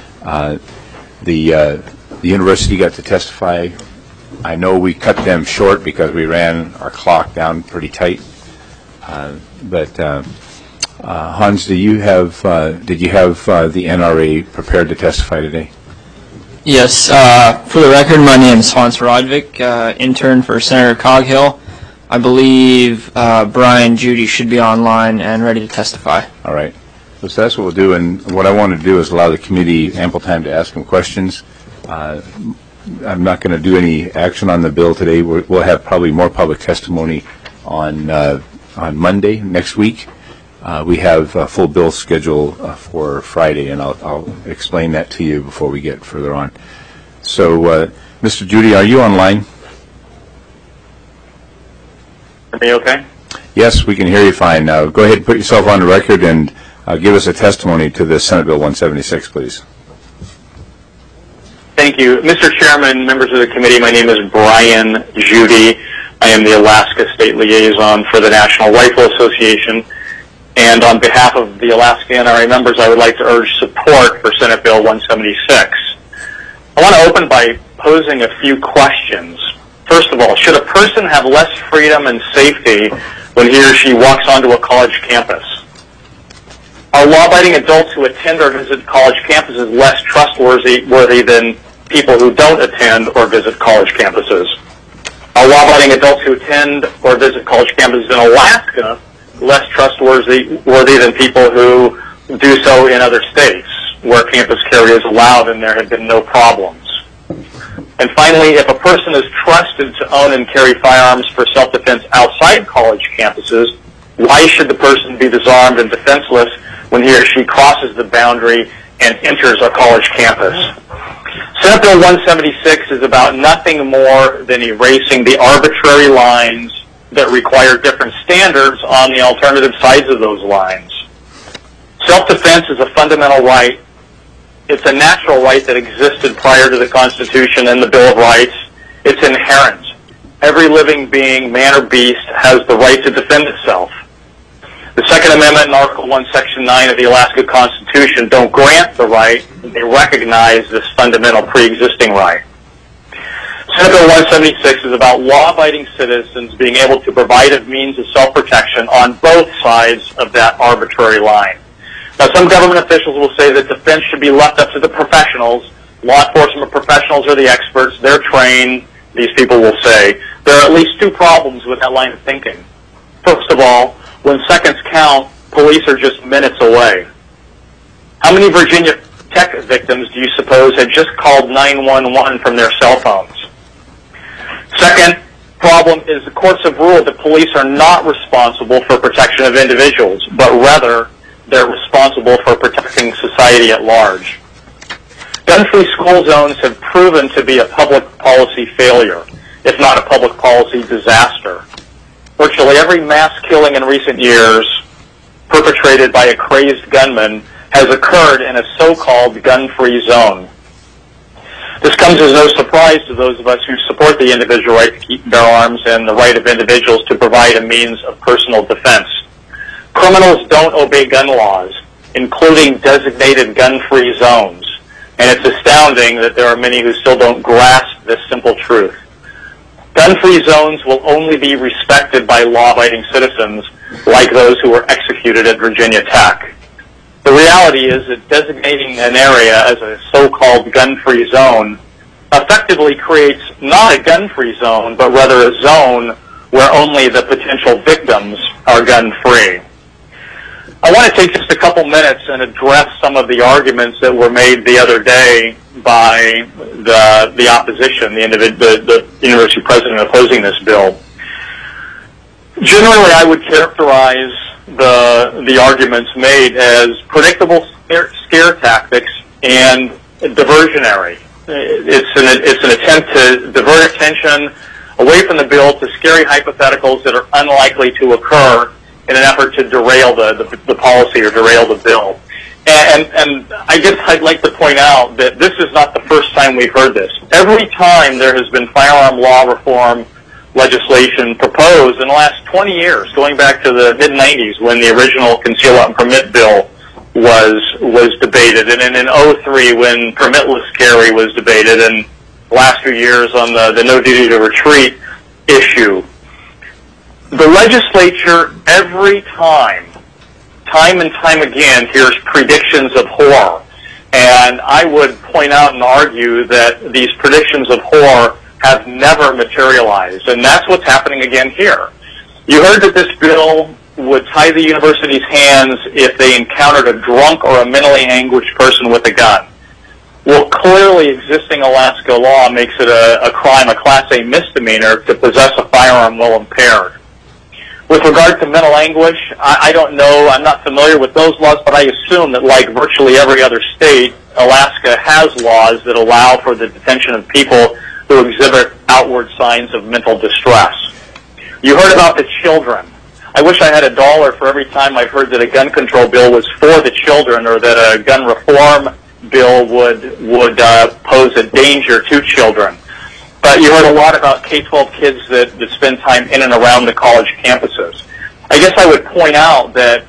The university got to testify. I know we cut them short because we ran our clock down pretty tight. But Hans, did you have the NRA prepared to testify today? Yes. For the record, my name is Hans Rodvik, intern for Senator Coghill. I believe Brian Judy should be online and ready to testify. All right. So that's what we'll do, and what I want to do is allow the committee ample time to ask them questions. I'm not going to do any action on the bill today. We'll have probably more public testimony on Monday next week. We have a full bill schedule for Friday, and I'll explain that to you before we get further on. So, Mr. Judy, are you online? Are you okay? Yes, we can hear you fine. Now, go ahead and put yourself on the record and give us a testimony to this Senate Bill 176, please. Thank you. Mr. Chairman, members of the committee, my name is Brian Judy. I am the Alaska State Liaison for the National Rifle Association. And on behalf of the Alaska NRA members, I would like to urge support for Senate Bill 176. I want to open by posing a few questions. First of all, should a person have less freedom and safety when he or she walks onto a college campus? Are law-abiding adults who attend or visit college campuses less trustworthy than people who don't attend or visit college campuses? Are law-abiding adults who attend or visit college campuses in Alaska less trustworthy than people who do so in other states where campus carry is allowed and there have been no problems? And finally, if a person is trusted to own and carry firearms for self-defense outside college campuses, why should the person be disarmed and defenseless when he or she crosses the boundary and enters a college campus? Senate Bill 176 is about nothing more than erasing the arbitrary lines that require different standards on the alternative sides of those lines. Self-defense is a fundamental right. It's a natural right that existed prior to the Constitution and the Bill of Rights. It's inherent. Every living being, man or beast, has the right to defend itself. The Second Amendment and Article 1, Section 9 of the Alaska Constitution don't grant the right, they recognize this fundamental pre-existing right. Senate Bill 176 is about law-abiding citizens being able to provide a means of self-protection on both sides of that arbitrary line. Now, some government officials will say that defense should be left up to the professionals. Law enforcement professionals are the experts. They're trained, these people will say. There are at least two problems with that line of thinking. First of all, when seconds count, police are just minutes away. How many Virginia Tech victims do you suppose had just called 911 from their cell phones? Second problem is the courts have ruled that police are not responsible for protection of individuals, but rather they're responsible for protecting society at large. Gun-free school zones have proven to be a public policy failure, if not a public policy disaster. Virtually every mass killing in recent years perpetrated by a crazed gunman has occurred in a so-called gun-free zone. This comes as no surprise to those of us who support the individual right to keep and bear arms and the right of individuals to provide a means of personal defense. Criminals don't obey gun laws, including designated gun-free zones, and it's astounding that there are many who still don't grasp this simple truth. Gun-free zones will only be respected by law-abiding citizens like those who were executed at Virginia Tech. The reality is that designating an area as a so-called gun-free zone effectively creates not a gun-free zone, but rather a zone where only the potential victims are gun-free. I want to take just a couple minutes and address some of the arguments that were made the other day by the opposition, the university president opposing this bill. Generally, I would characterize the arguments made as predictable scare tactics and diversionary. It's an attempt to divert attention away from the bill to scary hypotheticals that are unlikely to occur in an effort to derail the policy or derail the bill. And I guess I'd like to point out that this is not the first time we've heard this. Every time there has been firearm law reform legislation proposed in the last 20 years, going back to the mid-90s when the original Conceal and Permit bill was debated, and in 2003 when permitless carry was debated, and the last few years on the no duty to retreat issue. The legislature every time and time again hears predictions of horror. And I would point out and argue that these predictions of horror have never materialized. And that's what's happening again here. You heard that this bill would tie the university's hands if they encountered a drunk or a mentally anguished person with a gun. Well, clearly existing Alaska law makes it a crime, a Class A misdemeanor, to possess a firearm while impaired. With regard to mental anguish, I don't know, I'm not familiar with those laws, but I assume that like virtually every other state, Alaska has laws that allow for the detention of people who exhibit outward signs of mental distress. You heard about the children. I wish I had $1 for every time I've heard that a gun control bill was for the children or that a gun reform bill would pose a danger to children. But you heard a lot about K-12 kids that spend time in and around the college campuses. I guess I would point out that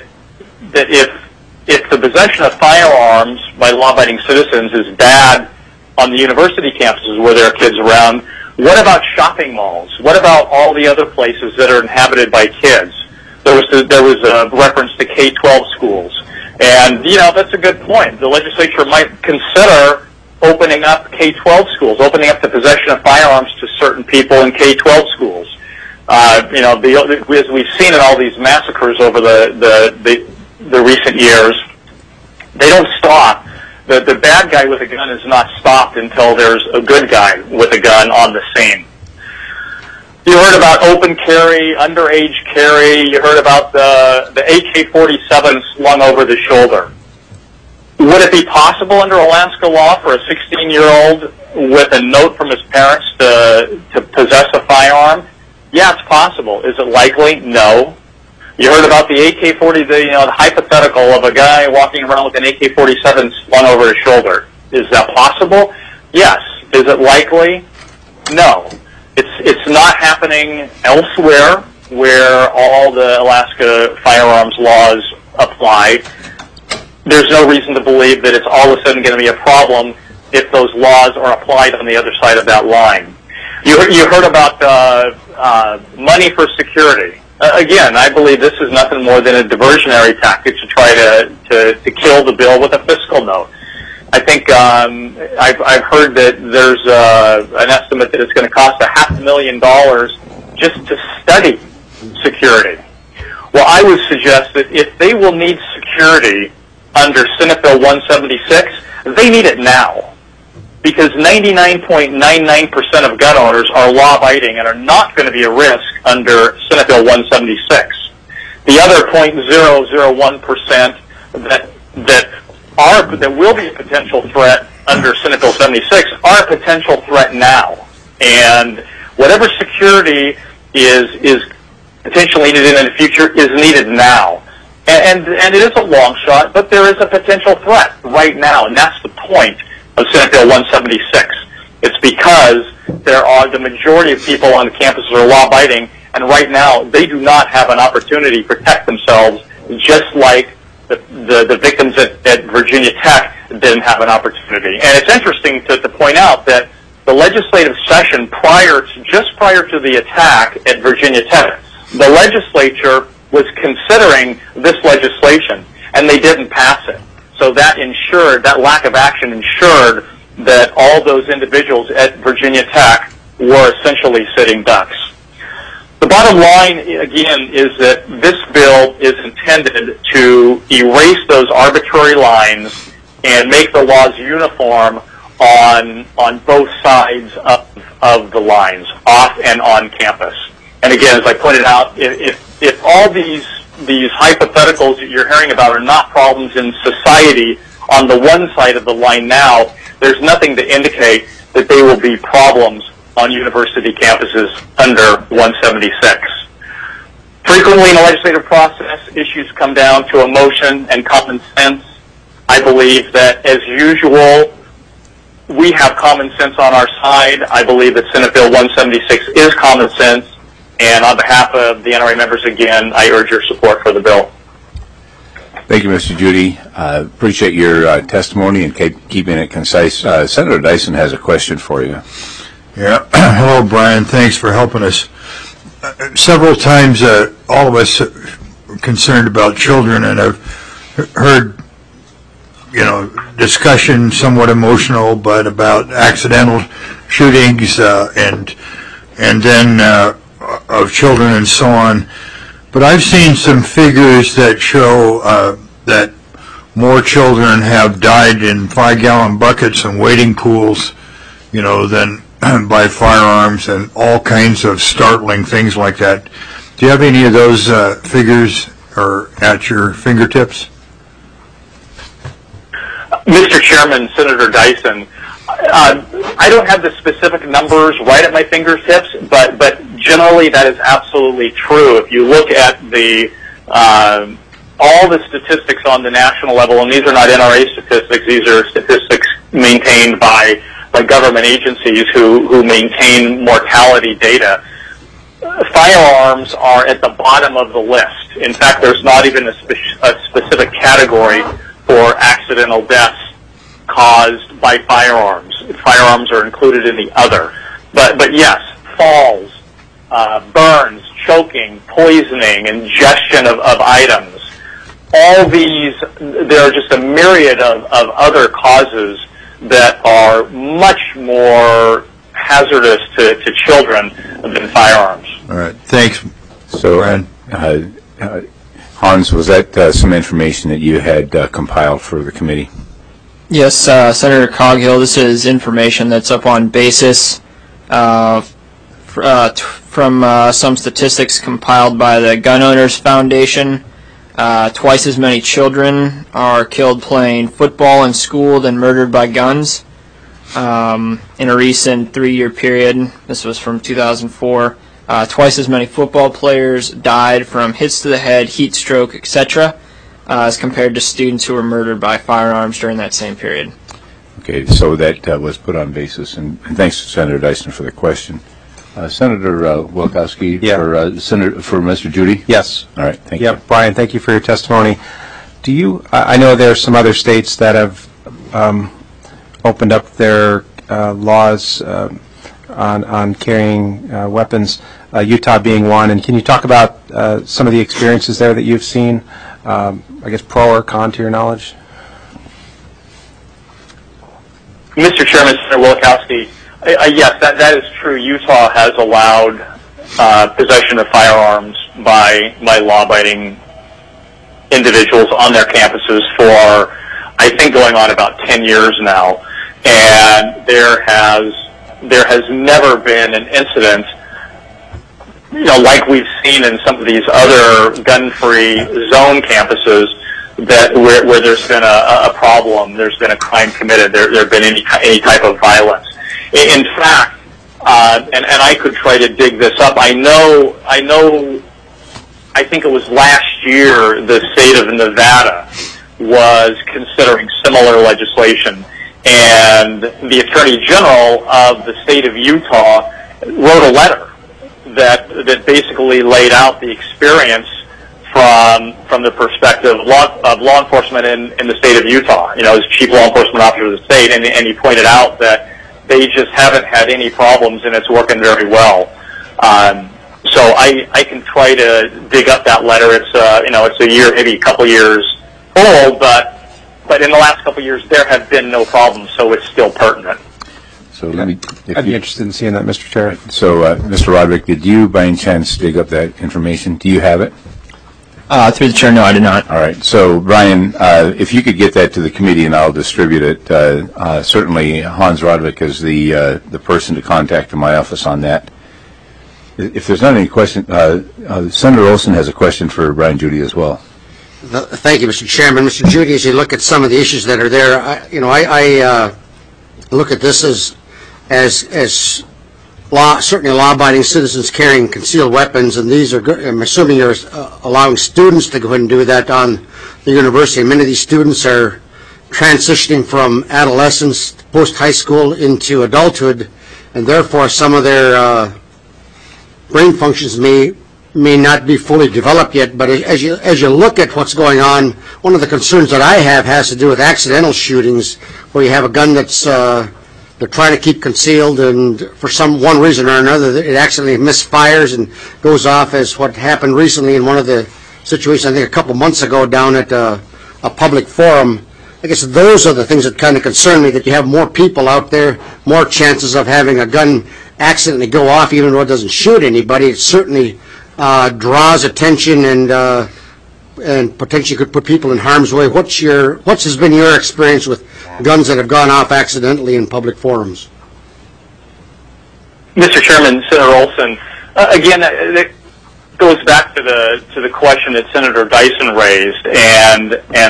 if the possession of firearms by law-abiding citizens is bad on the university campuses where there are kids around, what about shopping malls? What about all the other places that are inhabited by kids? There was a reference to K-12 schools. And, that's a good point. The legislature might consider opening up K-12 schools, opening up the possession of firearms to certain people in K-12 schools. As we've seen in all these massacres over the recent years, they don't stop. The bad guy with a gun is not stopped until there's a good guy with a gun on the scene. You heard about open carry, underage carry. You heard about the AK-47 slung over the shoulder. Would it be possible under Alaska law for a 16-year-old with a note from his parents to possess a firearm? Yeah, it's possible. Is it likely? No. You heard about the AK-40, the hypothetical of a guy walking around with an AK-47 slung over his shoulder. Is that possible? Yes. Is it likely? No. It's not happening elsewhere where all the Alaska firearms laws apply. There's no reason to believe that it's all of a sudden going to be a problem if those laws are applied on the other side of that line. You heard about money for security. Again, I believe this is nothing more than a diversionary tactic to try to kill the bill with a fiscal note. I think I've heard that there's an estimate that it's going to cost $500,000 just to study security. Well, I would suggest that if they will need security under Senate Bill 176, they need it now. Because 99.99% of gun owners are law-abiding and are not going to be a risk under Senate Bill 176. The other 0.001% that will be a potential threat under Senate Bill 76 are a potential threat now. And whatever security is potentially needed in the future is needed now. And it is a long shot, but there is a potential threat right now, and that's the point of Senate Bill 176. It's because the majority of people on the campuses are law-abiding, and right now they do not have an opportunity to protect themselves, just like the victims at Virginia Tech didn't have an opportunity. And it's interesting to point out that the legislative session just prior to the attack at Virginia Tech, the legislature was considering this legislation, and they didn't pass it. So that lack of action ensured that all those individuals at Virginia Tech were essentially sitting ducks. The bottom line, again, is that this bill is intended to erase those arbitrary lines and make the laws uniform on both sides of the lines, off and on campus. And again, as I pointed out, if all these hypotheticals that you're hearing about are not problems in society on the one side of the line now, there's nothing to indicate that they will be problems on university campuses under 176. Frequently in the legislative process, issues come down to emotion and common sense. I believe that, as usual, we have common sense on our side. I believe that Senate Bill 176 is common sense. And on behalf of the NRA members, again, I urge your support for the bill. Thank you, Mr. Judy. Appreciate your testimony and keeping it concise. Senator Dyson has a question for you. Yeah. Hello, Brian. Thanks for helping us. Several times, all of us are concerned about children, and I've heard, discussion, somewhat emotional, but about accidental shootings and then of children and so on. But I've seen some figures that show that more children have died in 5-gallon buckets and wading pools, than by firearms, and all kinds of startling things like that. Do you have any of those figures or at your fingertips? Mr. Chairman, Senator Dyson, I don't have the specific numbers right at my fingertips, but generally that is absolutely true. If you look at all the statistics on the national level, and these are not NRA statistics, these are statistics maintained by government agencies who maintain mortality data, firearms are at the bottom of the list. In fact, there's not even a specific category for accidental deaths caused by firearms. Firearms are included in the other. But yes, falls, burns, choking, poisoning, ingestion of items, all these, there are just a myriad of other causes that are much more hazardous to children than firearms. All right. Thanks. So, Hans, was that some information that you had compiled for the committee? Yes, Senator Coghill, this is information that's up on Basis from some statistics compiled by the Gun Owners Foundation. Twice as many children are killed playing football in school than murdered by guns. In a recent 3-year period, this was from 2004, twice as many football players died from hits to the head, heat stroke, etc., as compared to students who were murdered by firearms during that same period. Okay, so that was put on basis, and thanks to Senator Dyson for the question. Senator Wilkowski, for Mr. Judy? Yes. All right, thank you. Brian, thank you for your testimony. I know there are some other states that have opened up their laws on carrying weapons, Utah being one, and can you talk about some of the experiences there that you've seen, I guess pro or con to your knowledge? Mr. Chairman, Senator Wilkowski, yes, that is true. Utah has allowed possession of firearms by law-abiding individuals on their campuses for, I think, going on about 10 years now. And there has never been an incident, like we've seen in some of these other gun-free zone campuses, where there's been a problem, there's been a crime committed, there have been any type of violence. In fact, and I could try to dig this up, I think it was last year the state of Nevada was considering similar legislation, and the Attorney General of the state of Utah wrote a letter that basically laid out the experience from the perspective of law enforcement in the state of Utah, as chief law enforcement officer of the state, and he pointed out that they just haven't had any problems and it's working very well. So I can try to dig up that letter. It's it's a year, maybe a couple years old, but in the last couple years there have been no problems, so it's still pertinent. So I'd be interested in seeing that, Mr. Chair. So, Mr. Roderick, did you by any chance dig up that information? Do you have it? Through the chair, no, I did not. All right. So, Brian, if you could get that to the committee and I'll distribute it. Certainly, Hans Roderick is the person to contact in my office on that. If there's not any question, Senator Olson has a question for Brian Judy as well. Thank you, Mr. Chairman. Mr. Judy, as you look at some of the issues that are there, I look at this as certainly law-abiding citizens carrying concealed weapons, and these are, I'm assuming you're allowing students to go ahead and do that on the university. Many of these students are transitioning from adolescence, post-high school into adulthood, and therefore some of their brain functions may not be fully developed yet. But as you look at what's going on, one of the concerns that I have has to do with accidental shootings, where you have a gun that's they're trying to keep concealed, and for one reason or another, it accidentally misfires and goes off, as what happened recently in one of the situations, I think a couple months ago, down at a public forum. I guess those are the things that kind of concern me, that you have more people out there, more chances of having a gun accidentally go off, even though it doesn't shoot anybody. It certainly draws attention and potentially could put people in harm's way. What has been your experience with guns that have gone off accidentally in public forums? Mr. Chairman, Senator Olson, again, it goes back to the question that Senator Dyson raised, and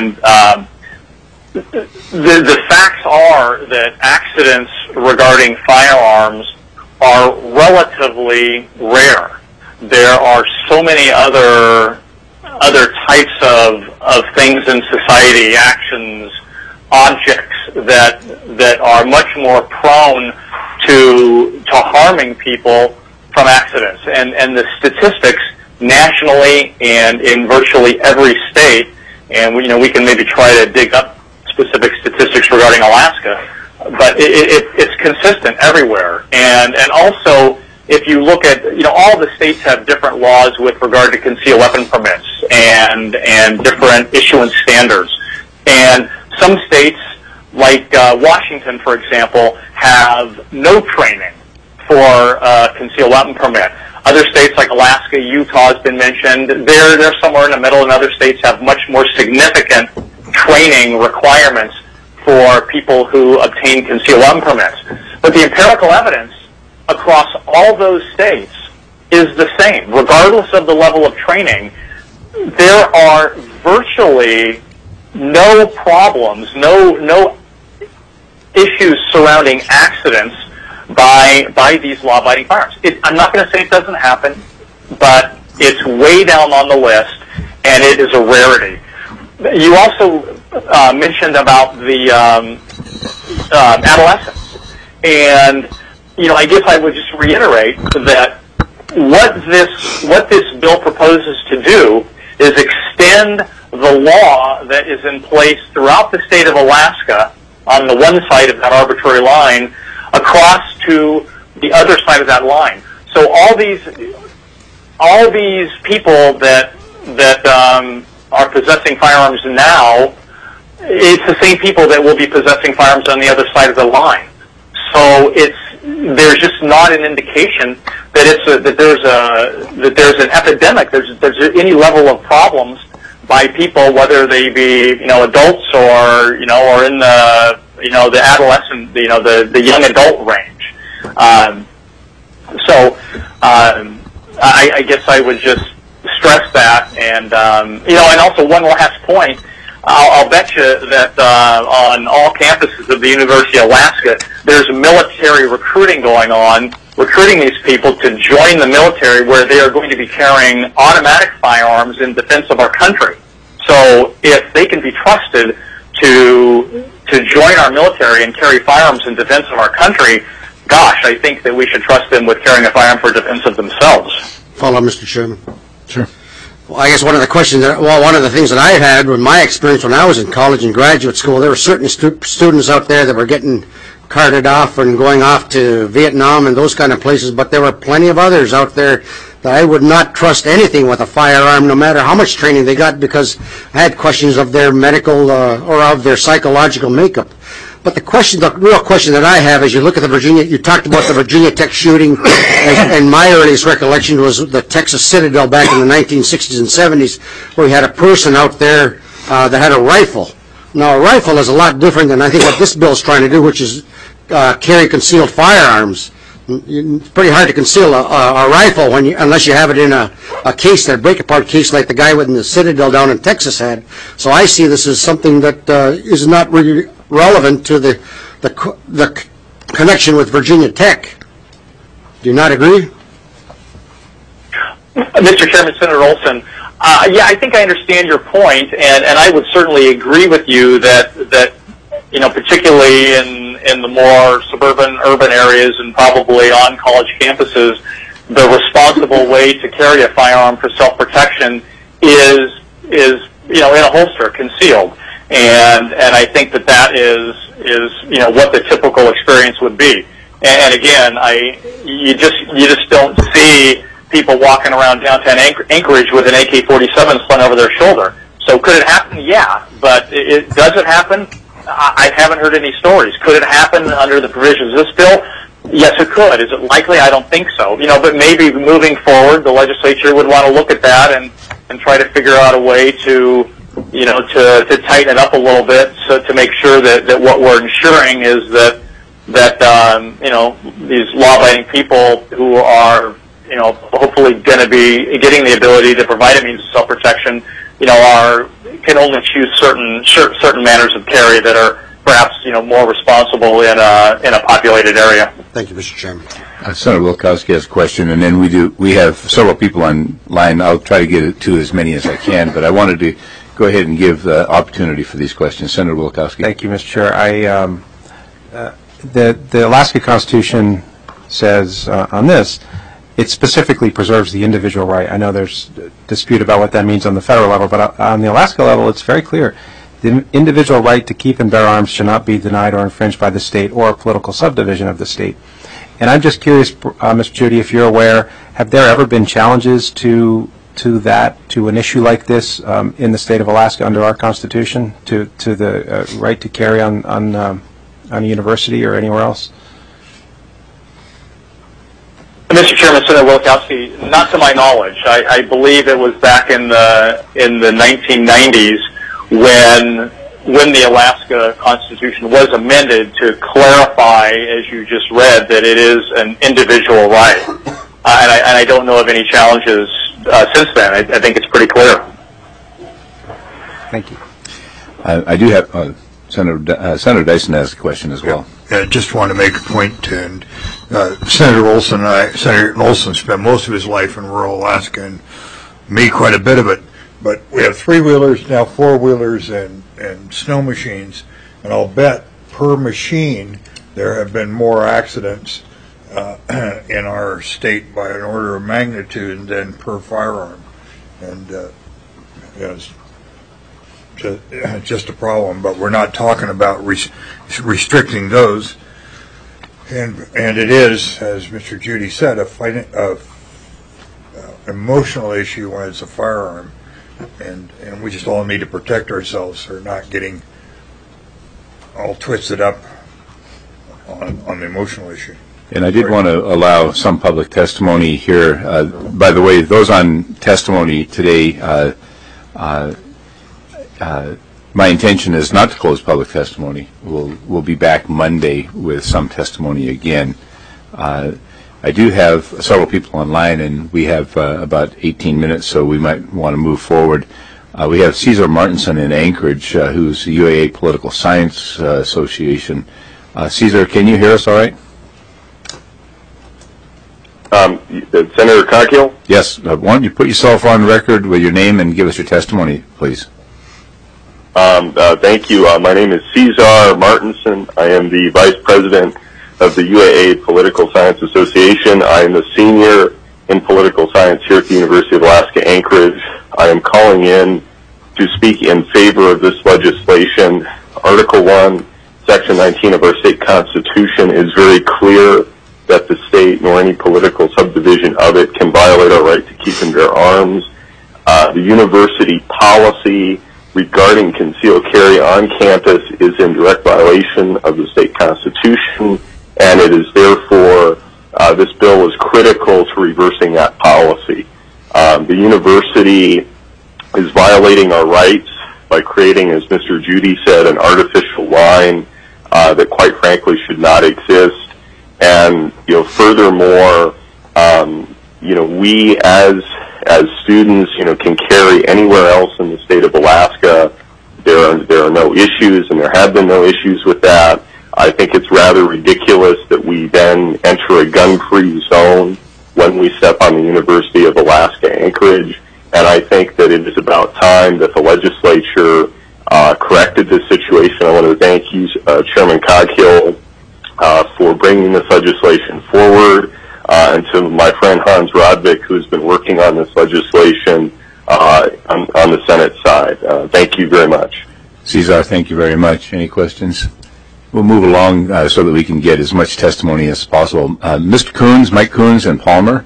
the facts are that accidents regarding firearms are relatively rare. There are so many other types of things in society, actions, objects that are much more prone to harming people from accidents. And the statistics nationally and in virtually every state, and we can maybe try to dig up specific statistics regarding Alaska, but it's consistent everywhere. And also, if you look at, all the states have different laws with regard to concealed weapon permits and different issuance standards. And some states, like Washington, for example, have no training for concealed weapon permit. Other states like Alaska, Utah has been mentioned. They're somewhere in the middle, and other states have much more significant training requirements for people who obtain concealed weapon permits. But the empirical evidence across all those states is the same. Regardless of the level of training, there are virtually no problems, no issues surrounding accidents by these law-abiding firearms. I'm not going to say it doesn't happen, but it's way down on the list, and it is a rarity. You also mentioned about the adolescents, and I guess I would just reiterate that what this bill proposes to do is extend the law that is in place throughout the state of Alaska on the one side of that arbitrary line across to the other side of that line. So all these people that are possessing firearms now, it's the same people that will be possessing firearms on the other side of the line. So there's just not an indication that there's an epidemic. There's any level of problems by people, whether they be adults or in the the adolescent, the young adult range. I guess I would just stress that, and and also one last point. I'll bet you that on all campuses of the University of Alaska, there's military recruiting going on, recruiting these people to join the military, where they are going to be carrying automatic firearms in defense of our country. So if they can be trusted to join our military and carry firearms in defense of our country, gosh, I think that we should trust them with carrying a firearm for defense of themselves. Follow, Mr. Chairman. Sure. Well, I guess one of the things that I had with my experience when I was in college and graduate school, there were certain students out there that were getting carted off and going off to Vietnam and those kind of places, but there were plenty of others out there that I would not trust anything with a firearm, no matter how much training they got, because I had questions of their medical or of their psychological makeup. But the real question that I have is, you look at you talked about the Virginia Tech shooting, and my earliest recollection was the Texas Citadel back in the 1960s and 70s, where we had a person out there that had a rifle. Now, a rifle is a lot different than I think what this bill is trying to do, which is carry concealed firearms. It's pretty hard to conceal a rifle unless you have it in a case, a break-apart case like the guy in the Citadel down in Texas had. So I see this as something that is not really relevant to the connection with Virginia Tech. Do you not agree? Mr. Chairman, Senator Olson, I think I understand your point, and I would certainly agree with you that particularly in the more suburban, urban areas and probably on college campuses, the responsible way to carry a firearm for self-protection is in a holster, concealed. And I think that is what the typical experience would be. And again, you just don't see people walking around downtown Anchorage with an AK-47 slung over their shoulder. So could it happen? Yeah, but does it happen? I haven't heard any stories. Could it happen under the provisions of this bill? Yes, it could. Is it likely? I don't think so. But maybe moving forward, the legislature would want to look at that and try to figure out a way to tighten it up a little bit, so to make sure that what we're ensuring is that these law-abiding people who are hopefully going to be getting the ability to provide a means of self-protection can only choose certain manners of carry that are perhaps more responsible in a populated area. Thank you, Mr. Chairman. Senator Wilkowski has a question, and then we have several people on line. I'll try to get it to as many as I can, but I wanted to go ahead and give the opportunity for these questions. Senator Wilkowski. Thank you, Mr. Chair. The Alaska Constitution says on this, it specifically preserves the individual right. I know there's dispute about what that means on the federal level, but on the Alaska level, it's very clear. The individual right to keep and bear arms should not be denied or infringed by the state or a political subdivision of the state. And I'm just curious, Mr. Judy, if you're aware, have there ever been challenges to an issue like this in the state of Alaska under our Constitution, to the right to carry on a university or anywhere else? Mr. Chairman, Senator Wilkowski, not to my knowledge. I believe it was back in the 1990s when the Alaska Constitution was amended to clarify, as you just read, that it is an individual right. And I don't know of any challenges since then. I think it's pretty clear. Thank you. I do have Senator Dyson has a question as well. I just want to make a point, and Senator Olson spent most of his life in rural Alaska, and me quite a bit of it. But we have three-wheelers, now four-wheelers, and snow machines, and I'll bet per machine there have been more accidents in our state by an order of magnitude than per firearm. And it's just a problem, but we're not talking about restricting those. And it is, as Mr. Judy said, a emotional issue when it's a firearm. And we just all need to protect ourselves for not getting all twisted up on the emotional issue. And I did want to allow some public testimony here. By the way, those on testimony today, my intention is not to close public testimony. We'll be back Monday with some testimony again. I do have several people online, and we have about 18 minutes, so we might want to move forward. We have Cesar Martinson in Anchorage, who's the UAA Political Science Association. Cesar, can you hear us all right? Senator Coghill? Yes. Why don't you put yourself on record with your name and give us your testimony, please? Thank you. My name is Cesar Martinson. I am the Vice President of the UAA Political Science Association. I am a senior in political science here at the University of Alaska Anchorage. I am calling in to speak in favor of this legislation. Article 1, Section 19 of our state constitution is very clear that the state nor any political subdivision of it can violate our right to keep and bear arms. The university policy regarding concealed carry on campus is in direct violation of the state constitution, and it is therefore, this bill is critical to reversing that policy. The university is violating our rights by creating, as Mr. Judy said, an artificial line that quite frankly should not exist. And, furthermore, we as students, can carry anywhere else in the state of Alaska. There are no issues, and there have been no issues with that. I think it's rather ridiculous that we then enter a gun-free zone when we step on the University of Alaska Anchorage. And I think that it is about time that the legislature corrected this situation. I want to thank you, Chairman Coghill, for bringing this legislation forward, and to my friend Hans Rodvik, who has been working on this legislation on the Senate side. Thank you very much. Cesar, thank you very much. Any questions? We'll move along so that we can get as much testimony as possible. Mr. Coons, Mike Coons, and Palmer,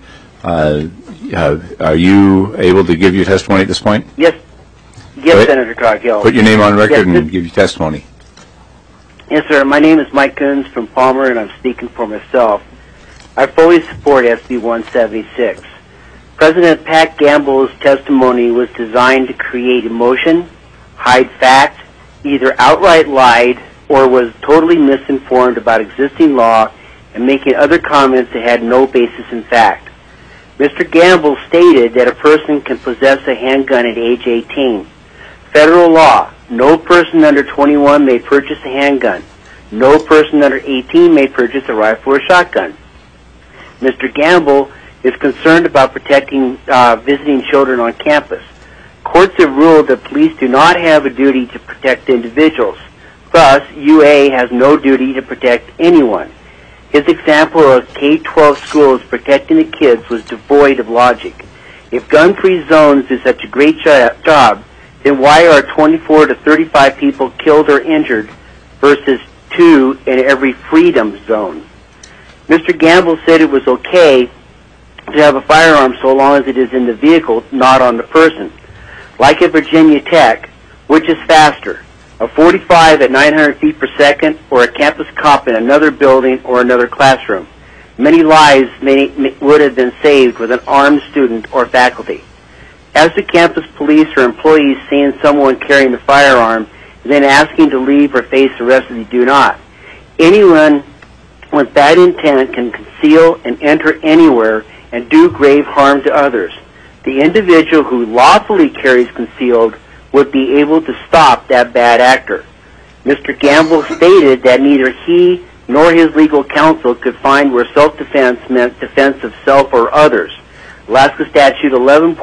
are you able to give your testimony at this point? Yes, Senator Coghill. Put your name on record and give your testimony. Yes, sir. My name is Mike Coons from Palmer, and I'm speaking for myself. I fully support SB 176. President Pat Gamble's testimony was designed to create emotion, hide facts, either outright lied or was totally misinformed about existing law and making other comments that had no basis in fact. Mr. Gamble stated that a person can possess a handgun at age 18. Federal law, no person under 21 may purchase a handgun. No person under 18 may purchase a rifle or shotgun. Mr. Gamble is concerned about protecting visiting children on campus. Courts have ruled that police do not have a duty to protect individuals. Thus, UA has no duty to protect anyone. His example of K-12 schools protecting the kids was devoid of logic. If gun-free zones do such a great job, then why are 24 to 35 people killed or injured versus 2 in every freedom zone? Mr. Gamble said it was okay to have a firearm so long as it is in the vehicle, not on the person. Like at Virginia Tech, which is faster, a 45 at 900 feet per second or a campus cop in another building or another classroom? Many lives would have been saved with an armed student or faculty. As the campus police or employees seeing someone carrying a firearm, then asking to leave or face arrest if they do not. Anyone with bad intent can conceal and enter anywhere and do grave harm to others. The individual who lawfully carries concealed would be able to stop that bad actor. Mr. Gamble stated that neither he nor his legal counsel could find where self-defense meant defense of self or others. Alaska Statute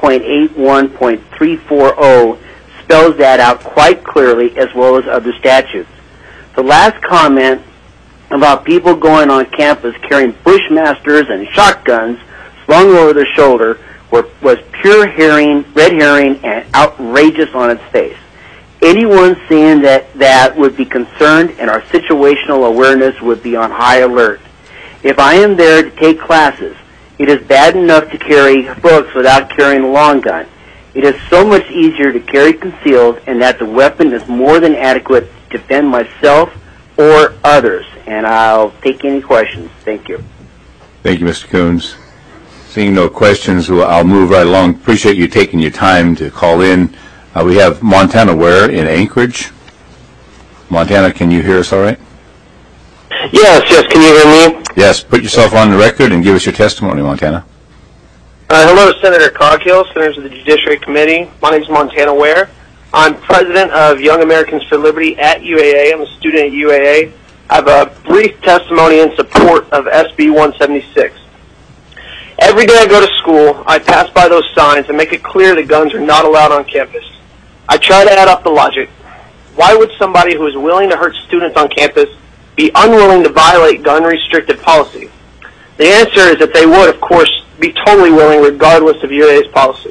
11.81.340 spells that out quite clearly, as well as other statutes. The last comment about people going on campus carrying bushmasters and shotguns slung over their shoulder was pure red herring and outrageous on its face. Anyone seeing that would be concerned, and our situational awareness would be on high alert. If I am there to take classes, it is bad enough to carry books without carrying a long gun. It is so much easier to carry concealed, and that the weapon is more than adequate to defend myself or others. And I'll take any questions. Thank you. Thank you, Mr. Coons. Seeing no questions, I'll move right along. Appreciate you taking your time to call in. We have Montana Ware in Anchorage. Montana, can you hear us all right? Yes, can you hear me? Yes, put yourself on the record and give us your testimony, Montana. Hello, Senator Coghill, Senators of the Judiciary Committee. My name is Montana Ware. I'm president of Young Americans for Liberty at UAA. I'm a student at UAA. I have a brief testimony in support of SB 176. Every day I go to school, I pass by those signs and make it clear that guns are not allowed on campus. I try to add up the logic. Why would somebody who is willing to hurt students on campus be unwilling to violate gun-restricted policy? The answer is that they would, of course, be totally willing regardless of UAA's policy.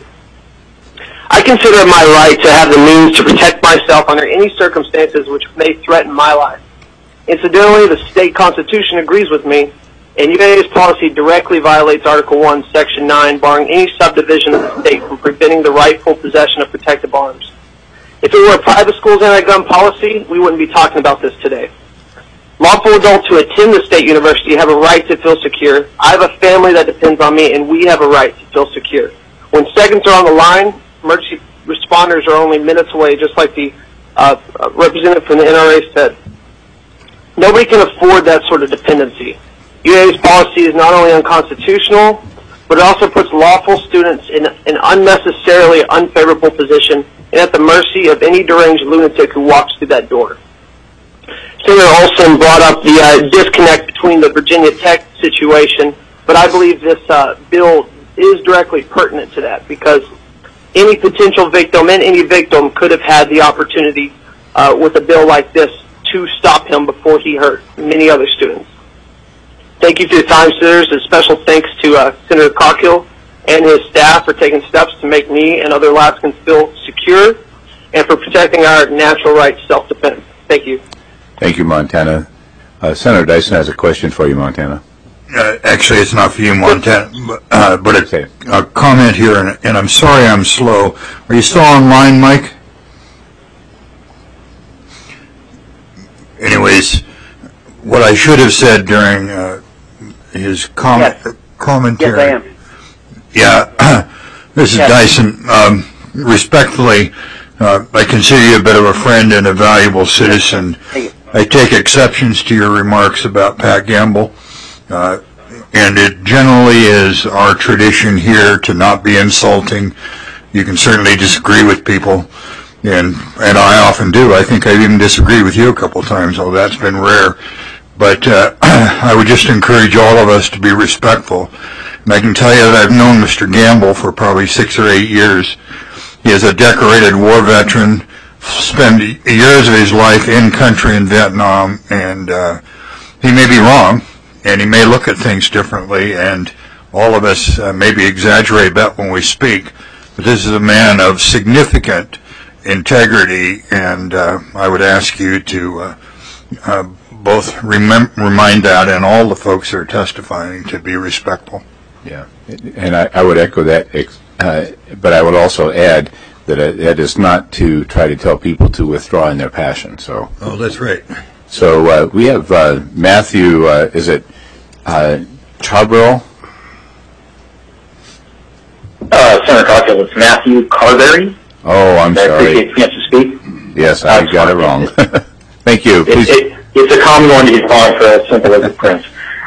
I consider it my right to have the means to protect myself under any circumstances which may threaten my life. Incidentally, the state constitution agrees with me, and UAA's policy directly violates Article 1, Section 9, barring any subdivision of the state from preventing the rightful possession of protective arms. If it were a private school's anti-gun policy, we wouldn't be talking about this today. Lawful adults who attend the state university have a right to feel secure. I have a family that depends on me, and we have a right to feel secure. When seconds are on the line, emergency responders are only minutes away, just like the representative from the NRA said. Nobody can afford that sort of dependency. UAA's policy is not only unconstitutional, but it also puts lawful students in an unnecessarily unfavorable position and at the mercy of any deranged lunatic who walks through that door. Senator Olson brought up the disconnect between the Virginia Tech situation, but I believe this bill is directly pertinent to that because any potential victim and any victim could have had the opportunity with a bill like this to stop him before he hurt many other students. Thank you for your time, Senators. A special thanks to Senator Coghill and his staff for taking steps to make me and other Alaskans feel secure and for protecting our natural right to self-defense. Thank you. Thank you, Montana. Senator Dyson has a question for you, Montana. Actually, it's not for you, Montana, but a comment here, and I'm sorry I'm slow. Are you still online, Mike? Anyways, what I should have said during his commentary. Yes, I am. Yeah, this is Dyson. Respectfully, I consider you a bit of a friend and a valuable citizen. I take exceptions to your remarks about Pat Gamble, and it generally is our tradition here to not be insulting. You can certainly disagree with people, and I often do. I think I even disagree with you a couple times, although that's been rare. But I would just encourage all of us to be respectful. And I can tell you that I've known Mr. Gamble for probably 6 or 8 years. He is a decorated war veteran, spent years of his life in country in Vietnam, and he may be wrong, and he may look at things differently, and all of us maybe exaggerate that when we speak. But this is a man of significant integrity, and I would ask you to both remind that and all the folks who are testifying to be respectful. Yeah, and I would echo that, but I would also add that that is not to try to tell people to withdraw in their passion. So. Oh, that's right. So we have Matthew. Is it Charbrough? Senator Coghill, it's Matthew Carberry. Oh, I'm sorry. I appreciate the chance to speak. Yes, I got it wrong. Thank you. It's a common one to be calling for a simple as a prince.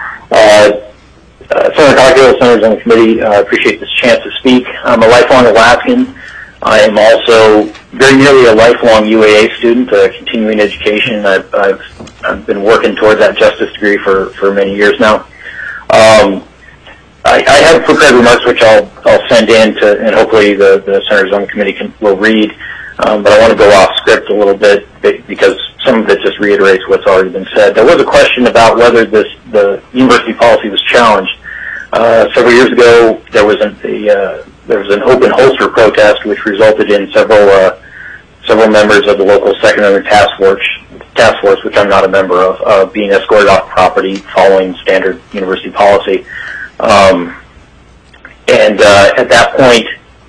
Senator Coghill, Senators on the committee, I appreciate this chance to speak. I'm a lifelong Alaskan. I am also very nearly a lifelong UAA student, continuing education. I've been working towards that justice degree for many years now. I have prepared remarks which I'll send in to, and hopefully the senators on the committee will read. But I want to go off script a little bit because some of it just reiterates what's already been said. There was a question about whether the university policy was challenged. Several years ago, there was an open holster protest which resulted in several members of the local Second Amendment task force, which I'm not a member of, being escorted off property following standard university policy. At that point,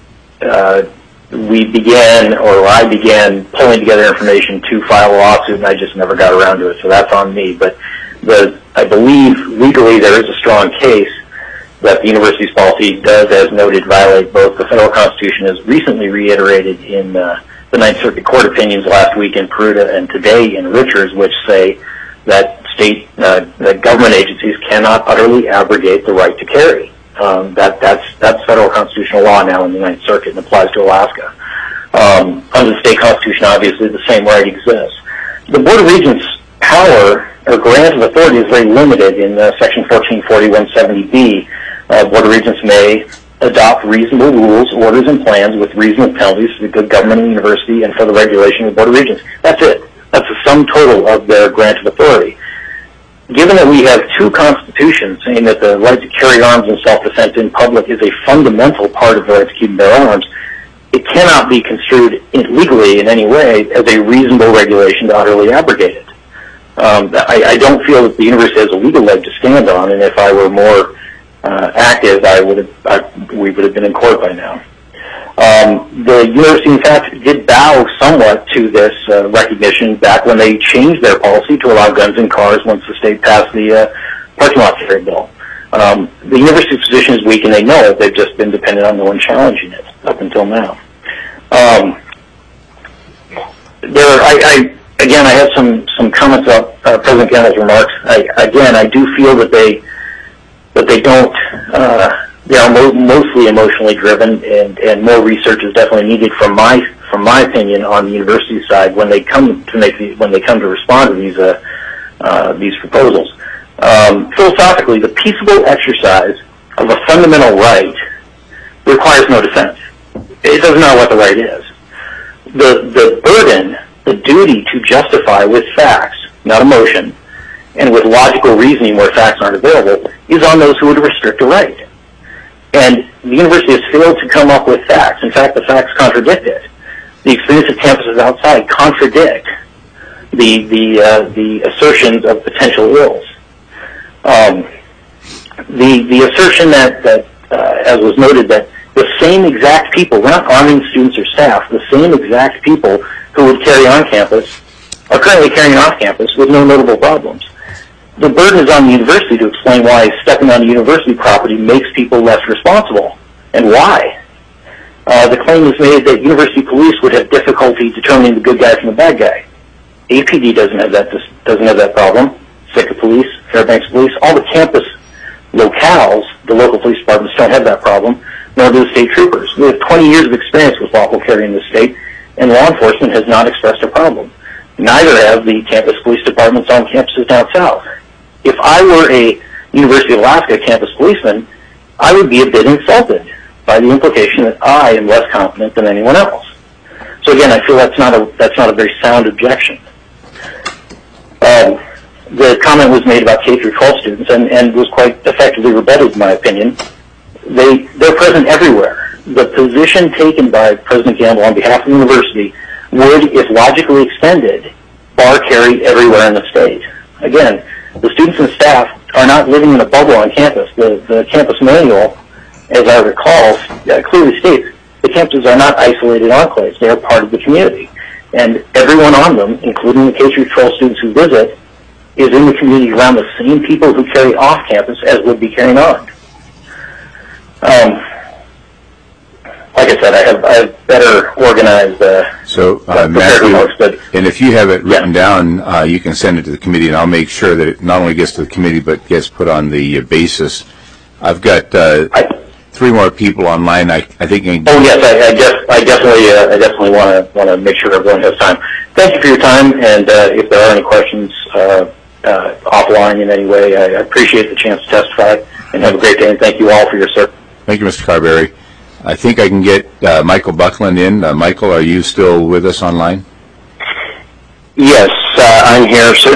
I began pulling together information to file a lawsuit, and I just never got around to it, so that's on me. But I believe legally there is a strong case that the university's policy does, as noted, violate both the federal constitution, as recently reiterated in the Ninth Circuit Court opinions last week in Peruta and today in Richards, which say that that government agencies cannot utterly abrogate the right to carry. That's federal constitutional law now in the Ninth Circuit and applies to Alaska. Under the state constitution, obviously, the same right exists. The Board of Regents' power or grant of authority is very limited in Section 1440-170B. Board of Regents may adopt reasonable rules, orders, and plans with reasonable penalties for the good government of the university and for the regulation of the Board of Regents. That's it. That's the sum total of their grant of authority. Given that we have two constitutions saying that the right to carry arms in self-defense in public is a fundamental part of the right to keep and bear arms, it cannot be construed legally in any way as a reasonable regulation to utterly abrogate it. I don't feel that the university has a legal leg to stand on, and if I were more active, we would have been in court by now. The university, in fact, did bow somewhat to this recognition back when they changed their policy to allow guns in cars once the state passed the parking lot carry bill. The university's position is weak, and they know it. They've just been dependent on no one challenging it up until now. Again, I have some comments about President Gamble's remarks. I do feel that they don't. They are mostly emotionally driven, and more research is definitely needed from my opinion on the university side when they come to respond to these proposals. Philosophically, the peaceable exercise of a fundamental right requires no defense. It doesn't matter what the right is. The burden, the duty to justify with facts, not emotion, and with logical reasoning where facts aren't available, is on those who would restrict a right. And the university has failed to come up with facts. In fact, the facts contradict it. The experience of campuses outside contradict the assertions of potential ills. The assertion that as was noted, that the same exact people, we're not arming students or staff, the same exact people who would carry on campus are currently carrying off campus with no notable problems. The burden is on the university to explain why stepping on university property makes people less responsible, and why. The claim is made that university police would have difficulty determining the good guy from the bad guy. APD doesn't have that problem. Sitka Police, Fairbanks Police, all the campus locales, the local police departments don't have that problem, nor do the state troopers. We have 20 years of experience with lawful carry in the state, and law enforcement has not expressed a problem. Neither have the campus police departments on campuses down south. If I were a University of Alaska campus policeman, I would be a bit insulted by the implication that I am less competent than anyone else. So again, I feel that's not a very sound objection. The comment was made about K-12 students and was quite effectively rebutted, in my opinion. They're present everywhere. The position taken by President Gamble on behalf of the university would, if logically extended, bar carry everywhere in the state. Again, the students and staff are not living in a bubble on campus. The campus manual, as I recall, clearly states the campuses are not isolated enclaves. They are part of the community. And everyone on them, including the K-12 students who visit, is in the community around the same people who carry off campus as would be carrying on. Like I said, I have better organized Matthew, remarks, but and if you have it written down, you can send it to the committee, and I'll make sure that it not only gets to the committee but gets put on the basis. I've got 3 more people online. I think. Oh yes, I definitely definitely want to make sure everyone has time. Thank you for your time, and if there are any questions offline in any way, I appreciate the chance to testify, and have a great day, and thank you all for your service. Thank you, Mr. Carberry. I think I can get Michael Buckland in. Michael, are you still with us online? Yes, I'm here, sir.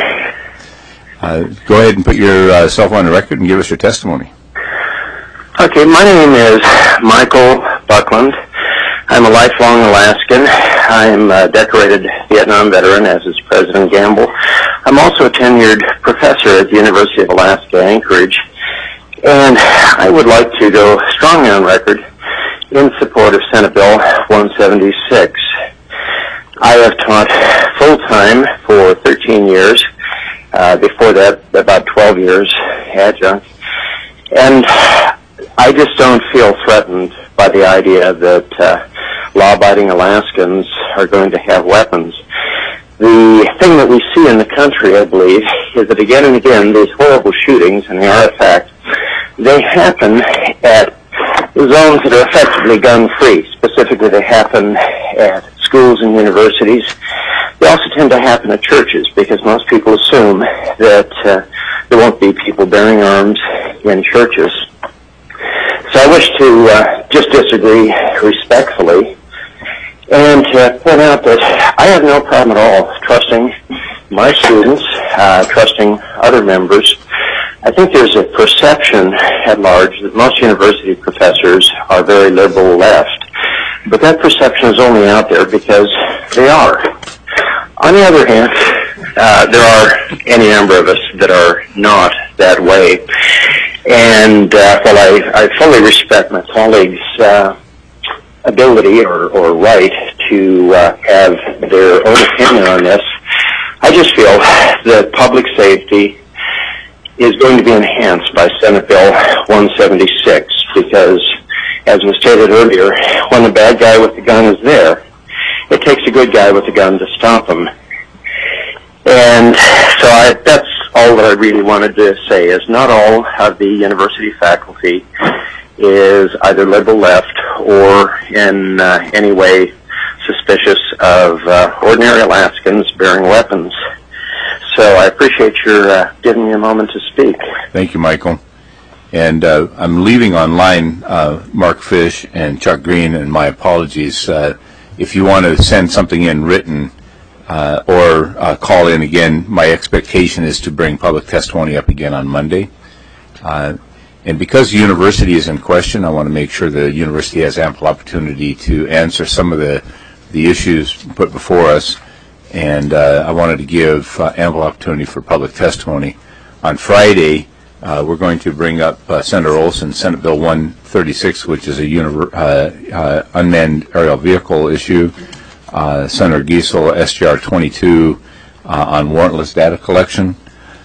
Go ahead and put yourself on the record and give us your testimony. Okay, my name is Michael Buckland. I'm a lifelong Alaskan. I'm a decorated Vietnam veteran, as is President Gamble. I'm also a tenured professor at the University of Alaska, Anchorage. And I would like to go strongly on record in support of Senate Bill 176. I have taught full-time for 13 years. Before that, about 12 years adjunct. And I just don't feel threatened by the idea that law-abiding Alaskans are going to have weapons. The thing that we see in the country, I believe, is that again and again, these horrible shootings, and they are a fact, they happen at zones that are effectively gun-free. Specifically, they happen at schools and universities. They also tend to happen at churches because most people assume that there won't be people bearing arms in churches. So I wish to just disagree respectfully and point out that I have no problem at all trusting my students, trusting other members. I think there's a perception at large that most university professors are very liberal left, but that perception is only out there because they are. On the other hand, there are any number of us that are not that way. And while I fully respect my colleagues' ability or right to have their own opinion on this, I just feel that public safety is going to be enhanced by Senate Bill 176 because, as was stated earlier, when the bad guy with the gun is there, it takes a good guy with a gun to stop him. And so that's all that I really wanted to say, is not all of the university faculty is either liberal left or in any way suspicious of ordinary Alaskans bearing weapons. So I appreciate your giving me a moment to speak. Thank you, Michael. And I'm leaving online Mark Fish and Chuck Green, and my apologies. If you want to send something in written or call in again, my expectation is to bring public testimony up again on Monday. And because the university is in question, I want to make sure the university has ample opportunity to answer some of the issues put before us. And I wanted to give ample opportunity for public testimony. On Friday, we're going to bring up Senator Olson, Senate Bill 136, which is a unmanned aerial vehicle issue. Senator Giesel, SGR 22, on warrantless data collection.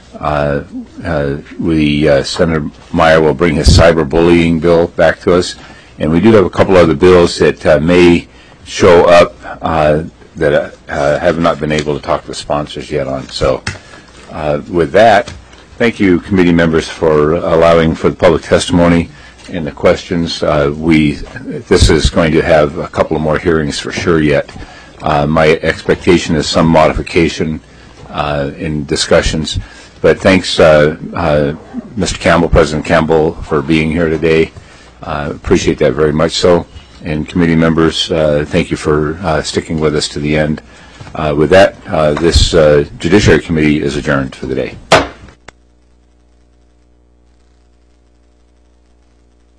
Senator Meyer will bring his cyberbullying bill back to us. And we do have a couple other bills that may show up that have not been able to talk to the sponsors yet on. So with that, thank you, committee members, for allowing for the public testimony and the questions. This is going to have a couple of more hearings for sure yet. My expectation is some modification in discussions. But thanks, Mr. Campbell, President Campbell, for being here today. Appreciate that very much so. And committee members, thank you for sticking with us to the end. With that, this Judiciary Committee is adjourned for the day.